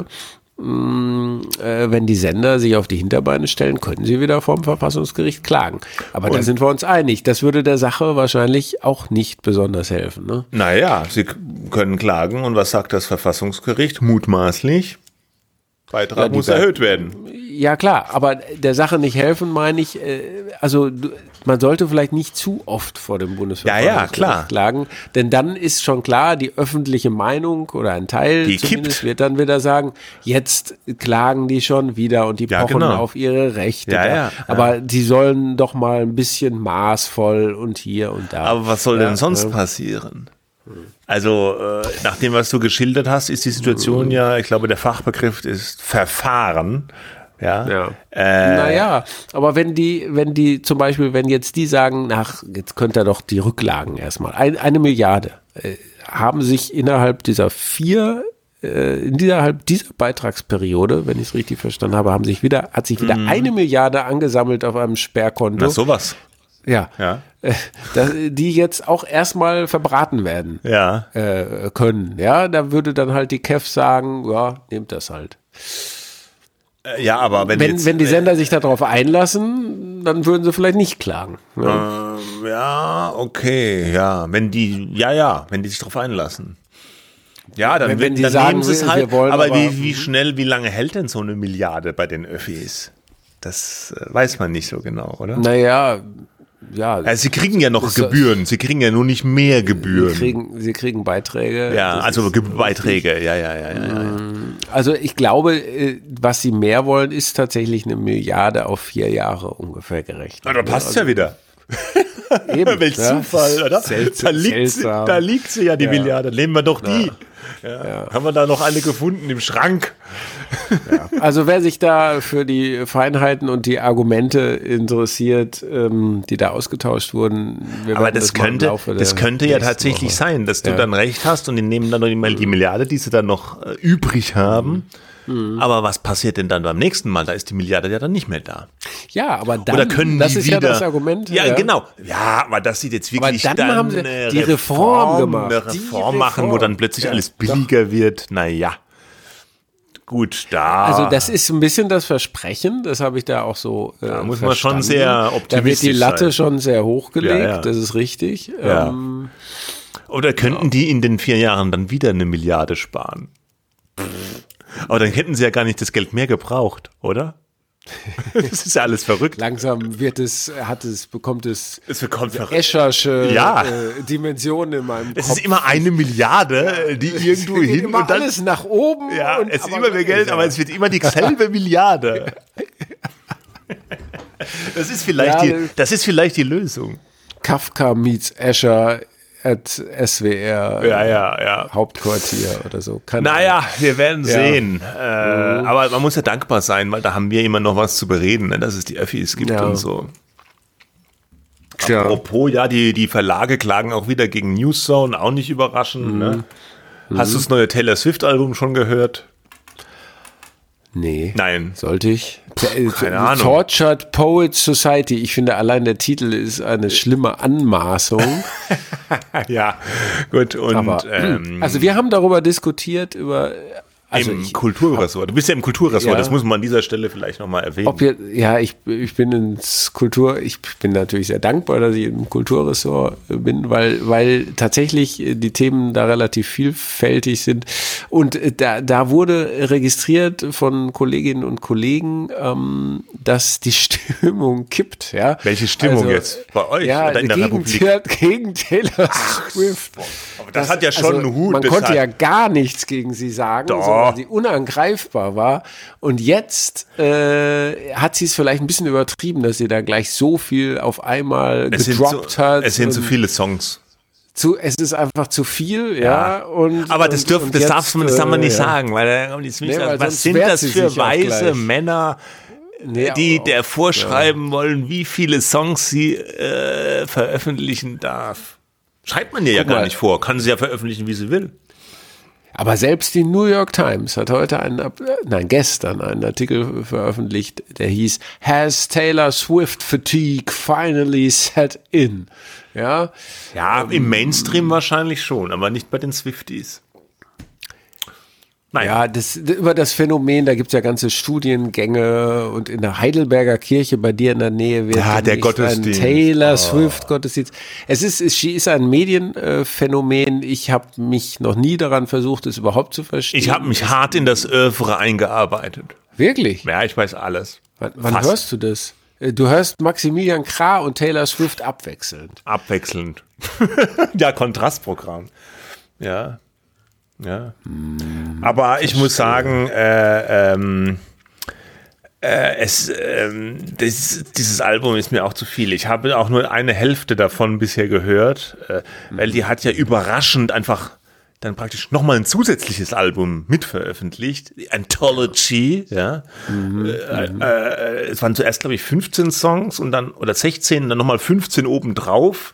Wenn die Sender sich auf die Hinterbeine stellen, können sie wieder vom Verfassungsgericht klagen. Aber da sind wir uns einig. Das würde der Sache wahrscheinlich auch nicht besonders helfen. Ne? Naja, sie k- können klagen. Und was sagt das Verfassungsgericht? Mutmaßlich, Beitrag Ja, die muss Be- erhöht werden. Ja klar, aber der Sache nicht helfen, meine ich, äh, also du- man sollte vielleicht nicht zu oft vor dem Bundesverfassungsgericht Ja, ja, klar. klagen, denn dann ist schon klar, die öffentliche Meinung oder ein Teil Die zumindest kippt. wird dann wieder sagen, jetzt klagen die schon wieder und die Ja, pochen genau. auf ihre Rechte. Ja, da. ja, ja. Aber die sollen doch mal ein bisschen maßvoll und hier und da. Aber was soll Ja, denn sonst ja. passieren? Also, äh, nach dem, was du geschildert hast, ist die Situation ja, ich glaube, der Fachbegriff ist Verfahren. Ja. Ja. Äh, Naja, aber wenn die, wenn die zum Beispiel, wenn jetzt die sagen, ach, jetzt könnt ihr doch die Rücklagen erstmal, ein, eine Milliarde, äh, haben sich innerhalb dieser vier, äh, innerhalb dieser Beitragsperiode, wenn ich es richtig verstanden habe, haben sich wieder, hat sich wieder Mhm. eine Milliarde angesammelt auf einem Sperrkonto. Na, sowas. Ja. Ja. Äh, dass, die jetzt auch erstmal verbraten werden Ja. äh, können. Ja, da würde dann halt die K E F sagen, ja, nehmt das halt. Äh, Ja, aber wenn, Wenn, jetzt, wenn die Sender sich darauf einlassen, dann würden sie vielleicht nicht klagen. Ne? Ähm, ja, okay, ja. Wenn die, ja, ja, wenn die sich darauf einlassen. Ja, dann, Wenn- wenn die dann sagen, nehmen sie es wir- halt. wir wollen aber aber- wie, wie schnell, wie lange hält denn so eine Milliarde bei den Öffis? Das äh, weiß man nicht so genau, oder? Naja, ja. Also sie kriegen ja noch Das- Gebühren, sie kriegen ja nur nicht mehr Sie Gebühren. kriegen, sie kriegen Beiträge. Ja, Das also ist- Ge- Beiträge, ja, ja, ja, ja, ja. Also ich glaube, äh, was sie mehr wollen, ist tatsächlich eine Milliarde auf vier Jahre ungefähr gerechnet. Na, da passt ja wieder. Eben, Welch ja. Zufall, oder? Seltsam- Da liegt, sie, seltsam. da liegt sie ja, die Ja. Milliarde. Nehmen wir doch die. Ja. Haben wir da noch eine gefunden im Schrank? Also wer sich da für die Feinheiten und die Argumente interessiert, ähm, die da ausgetauscht wurden, wir Aber werden das mal im könnte, Laufe der das könnte ja nächsten tatsächlich Woche. sein, dass du Ja. dann recht hast und die nehmen dann noch mal die Milliarde, die sie dann noch äh, übrig haben. Mhm. Aber was passiert denn dann beim nächsten Mal? Da ist die Milliarde ja dann nicht mehr da. Ja, aber dann, Oder können das die ist wieder, ja das Argument. Ja, genau. Ja, aber das sieht jetzt wirklich Aber dann haben sie eine die Reform gemacht. eine Die Reform machen, wo Reform. dann plötzlich Ja, alles billiger wird. Naja. Gut, da. Also das ist ein bisschen das Versprechen, das habe ich da auch so äh, Da muss man schon verstanden. sehr Da wird die optimistisch Latte sein. schon sehr hochgelegt, Ja, ja. das ist richtig. Ja. Ähm, Oder könnten die in den vier Jahren dann wieder eine Milliarde sparen? Aber dann hätten sie ja gar nicht das Geld mehr gebraucht, oder? Das ist ja alles verrückt. langsam wird es, hat es, bekommt es Es bekommt verrückt. Eschersche Ja. äh, Dimensionen in meinem Es Kopf. ist immer eine Milliarde, die irgendwo Es geht hin immer und dann. alles nach oben. Ja, und, es ist aber- immer mehr Geld, ja. aber es wird immer dieselbe Milliarde. Das ist vielleicht Ja, die, das- das ist vielleicht die Lösung. Kafka meets Escher at S W R Ja, ja, ja. Hauptquartier oder so. Keine Naja, wir werden Ja. sehen. Äh, aber man muss ja dankbar sein, weil da haben wir immer noch was zu bereden, ne, dass es die Öffis gibt Ja. und so. Tja. Apropos, ja, die, die Verlage klagen auch wieder gegen Newszone, auch nicht überraschend. Ne? Hast du das neue Taylor Swift-Album schon gehört? Nee. Nein. Sollte ich? Keine Ahnung. Tortured Poets Society. Ich finde, allein der Titel ist eine schlimme Anmaßung. Ja, gut. Und Aber, ähm, also wir haben darüber diskutiert, über also im ich, Kulturressort. Du bist ja im Kulturressort, Ja. das muss man an dieser Stelle vielleicht nochmal erwähnen. ob jetzt, ja, ich, ich bin ins Kultur, ich bin natürlich sehr dankbar, dass ich im Kulturressort bin, weil, weil tatsächlich die Themen da relativ vielfältig sind. Und da, da wurde registriert von Kolleginnen und Kollegen, ähm, dass die Stimmung kippt. Ja? Welche Stimmung Also, jetzt? Bei euch Ja, oder in der gegen, Republik? gegen Taylor Swift. Aber das hat ja schon also, einen Hut. Man das konnte hat, ja gar nichts gegen sie sagen, Doch. sondern sie unangreifbar war. Und jetzt äh, hat sie es vielleicht ein bisschen übertrieben, dass sie da gleich so viel auf einmal es gedroppt so, hat. Es sind zu viele Songs. Zu, es ist einfach zu viel, ja. ja. Und, aber das, dürf, und das, jetzt, darf man, das darf man nicht äh, sagen, weil, weil die nee, weil was sind das für weiße Männer, nee, die auch, der vorschreiben ja. wollen, wie viele Songs sie äh, veröffentlichen darf. Schreibt man ihr ja Guck gar mal. nicht vor, kann sie ja veröffentlichen, wie sie will. Aber selbst die New York Times hat heute einen, nein, gestern einen Artikel veröffentlicht, der hieß Has Taylor Swift Fatigue Finally Set In? Ja, Ja, im Mainstream wahrscheinlich schon, aber nicht bei den Swifties. Nein. Ja, das, über das Phänomen, da gibt es ja ganze Studiengänge und in der Heidelberger Kirche bei dir in der Nähe wird Ah, der demnächst Gottesdienst. ein Taylor Oh. Swift Gottesdienst. Es ist, es ist ein Medienphänomen. Ich habe mich noch nie daran versucht, es überhaupt zu verstehen. Ich habe mich hart in das Oeuvre eingearbeitet. Wirklich? Ja, ich weiß alles. Wann, wann Fast. hörst du das? Du hörst Maximilian Krah und Taylor Swift abwechselnd. Abwechselnd. Ja, Kontrastprogramm. Ja. Ja. Aber ich muss sagen, äh, ähm, äh, es, ähm, das, dieses Album ist mir auch zu viel. Ich habe auch nur eine Hälfte davon bisher gehört, äh, weil die hat ja überraschend einfach dann praktisch nochmal ein zusätzliches Album mitveröffentlicht, Anthology, ja. Mhm, äh, äh, es waren zuerst, glaube ich, fünfzehn Songs und dann, oder sechzehn, und dann nochmal fünfzehn obendrauf.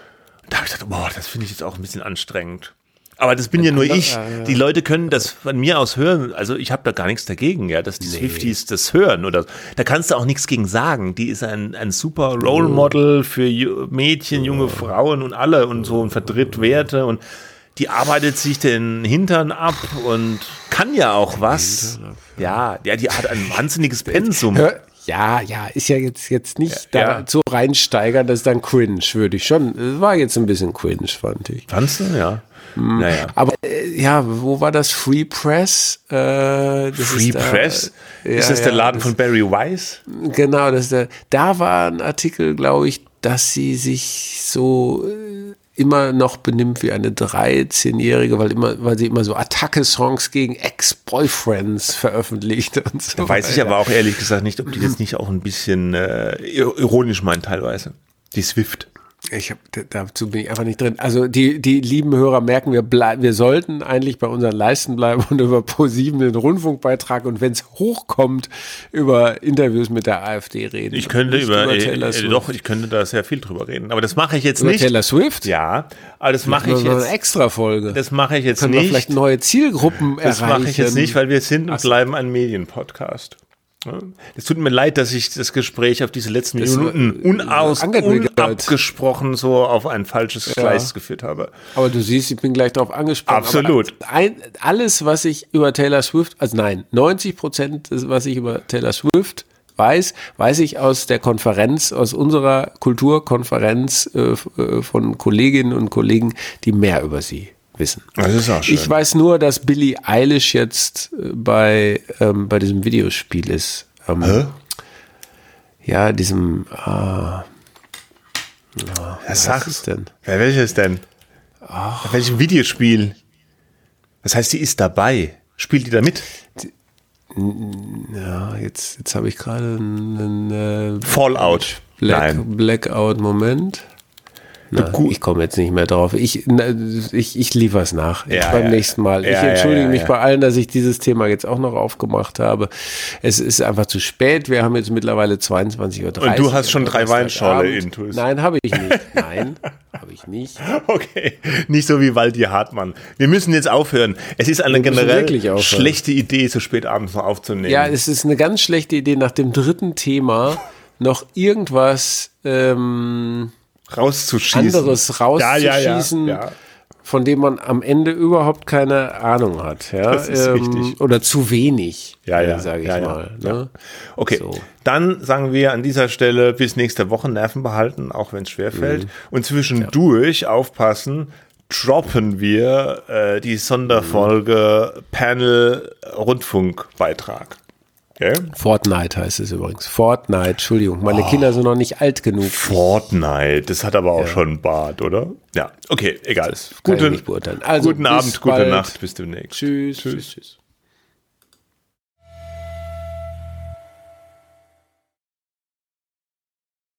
Da habe ich gedacht, boah, das finde ich jetzt auch ein bisschen anstrengend. Aber das bin ja nur ich. Die Leute können das von mir aus hören. Also ich habe da gar nichts dagegen, ja, dass die nee. Swifties das hören. Oder da kannst du auch nichts gegen sagen. Die ist ein, ein super Role Model für Mädchen, junge Frauen und alle und so und vertritt Werte und die arbeitet sich den Hintern ab und kann ja auch was. Ja, ja, die hat ein wahnsinniges Pensum. Ja, ja, ist ja jetzt, jetzt nicht ja, da ja. so reinsteigern, das ist dann cringe, würde ich schon. Es war jetzt ein bisschen cringe, fand ich. Fandst du? Ja. Hm. Naja. Aber äh, ja, wo war das? Free Press? Äh, das Free ist da, Press? Ja, ist das ja, der Laden das, von Barry Weiss? Genau, das ist der, da war ein Artikel, glaube ich, dass sie sich so äh, immer noch benimmt wie eine dreizehnjährige, weil immer, weil sie immer so Attacke-Songs gegen Ex-Boyfriends veröffentlicht und so. Da weiß ich aber auch ehrlich gesagt nicht, ob die das nicht auch ein bisschen äh, ironisch meinen teilweise. Die Swift. Ich hab, dazu bin ich einfach nicht drin. Also die, die lieben Hörer merken, wir, bleib, wir sollten eigentlich bei unseren Leisten bleiben und über ProSieben den Rundfunkbeitrag und wenn es hochkommt, über Interviews mit der AfD reden. Ich könnte über, über äh, äh, doch, ich könnte da sehr viel drüber reden. Aber das mache ich jetzt über nicht. Taylor Swift? Ja, aber das mache ich jetzt. Eine extra Folge. Das mache ich jetzt Können nicht. Wir vielleicht neue Zielgruppen das erreichen. Das mache ich jetzt nicht, weil wir sind und bleiben ein Medienpodcast. Es tut mir leid, dass ich das Gespräch auf diese letzten das Minuten unaus, unabgesprochen so auf ein falsches Gleis ja. geführt habe. Aber du siehst, ich bin gleich darauf angesprochen. Absolut. Ein, alles, was ich über Taylor Swift, also nein, neunzig Prozent, was ich über Taylor Swift weiß, weiß ich aus der Konferenz, aus unserer Kulturkonferenz äh, von Kolleginnen und Kollegen, die mehr über sie wissen. Das ist auch schön. Ich weiß nur, dass Billie Eilish jetzt bei, ähm, bei diesem Videospiel ist. Ähm, Hä? Ja, diesem ah, ja, was sagst es denn? Ja, welches denn? Ach. Bei welchem Videospiel? Das heißt, sie ist dabei. Spielt die da mit? Die, ja, jetzt, jetzt habe ich gerade einen, einen äh, Fallout. Black, Blackout-Moment. Na, ich komme jetzt nicht mehr drauf. Ich, ich, ich liefere es nach. Ja, beim ja, nächsten Mal. Ja, ich entschuldige ja, ja, mich ja. bei allen, dass ich dieses Thema jetzt auch noch aufgemacht habe. Es ist einfach zu spät. Wir haben jetzt mittlerweile zweiundzwanzig Uhr dreißig. Und du hast schon drei Weinschorle intus. Nein, habe ich nicht. Nein, habe ich nicht. Okay, nicht so wie Waldi Hartmann. Wir müssen jetzt aufhören. Es ist eine generell schlechte Idee, so spät abends noch aufzunehmen. Ja, es ist eine ganz schlechte Idee, nach dem dritten Thema noch irgendwas ähm, rauszuschießen. anderes rauszuschießen, ja, ja, ja. von dem man am Ende überhaupt keine Ahnung hat. Ja? Das ist ähm, richtig. Oder zu wenig, ja, ja, sage ich ja, mal. Ja. Ne? Okay, so. Dann sagen wir an dieser Stelle bis nächste Woche Nerven behalten, auch wenn es schwerfällt. Mhm. Und zwischendurch ja. aufpassen, droppen wir äh, die Sonderfolge mhm. Panel Rundfunkbeitrag. Okay. Fortnite heißt es übrigens. Fortnite, Entschuldigung. Meine oh. Kinder sind noch nicht alt genug. Fortnite, das hat aber auch ja. schon einen Bart, oder? Ja, okay, egal. Das kann ich nicht beurteilen. Also, guten Abend, bald. gute Nacht, bis demnächst. Tschüss. Tschüss. Tschüss.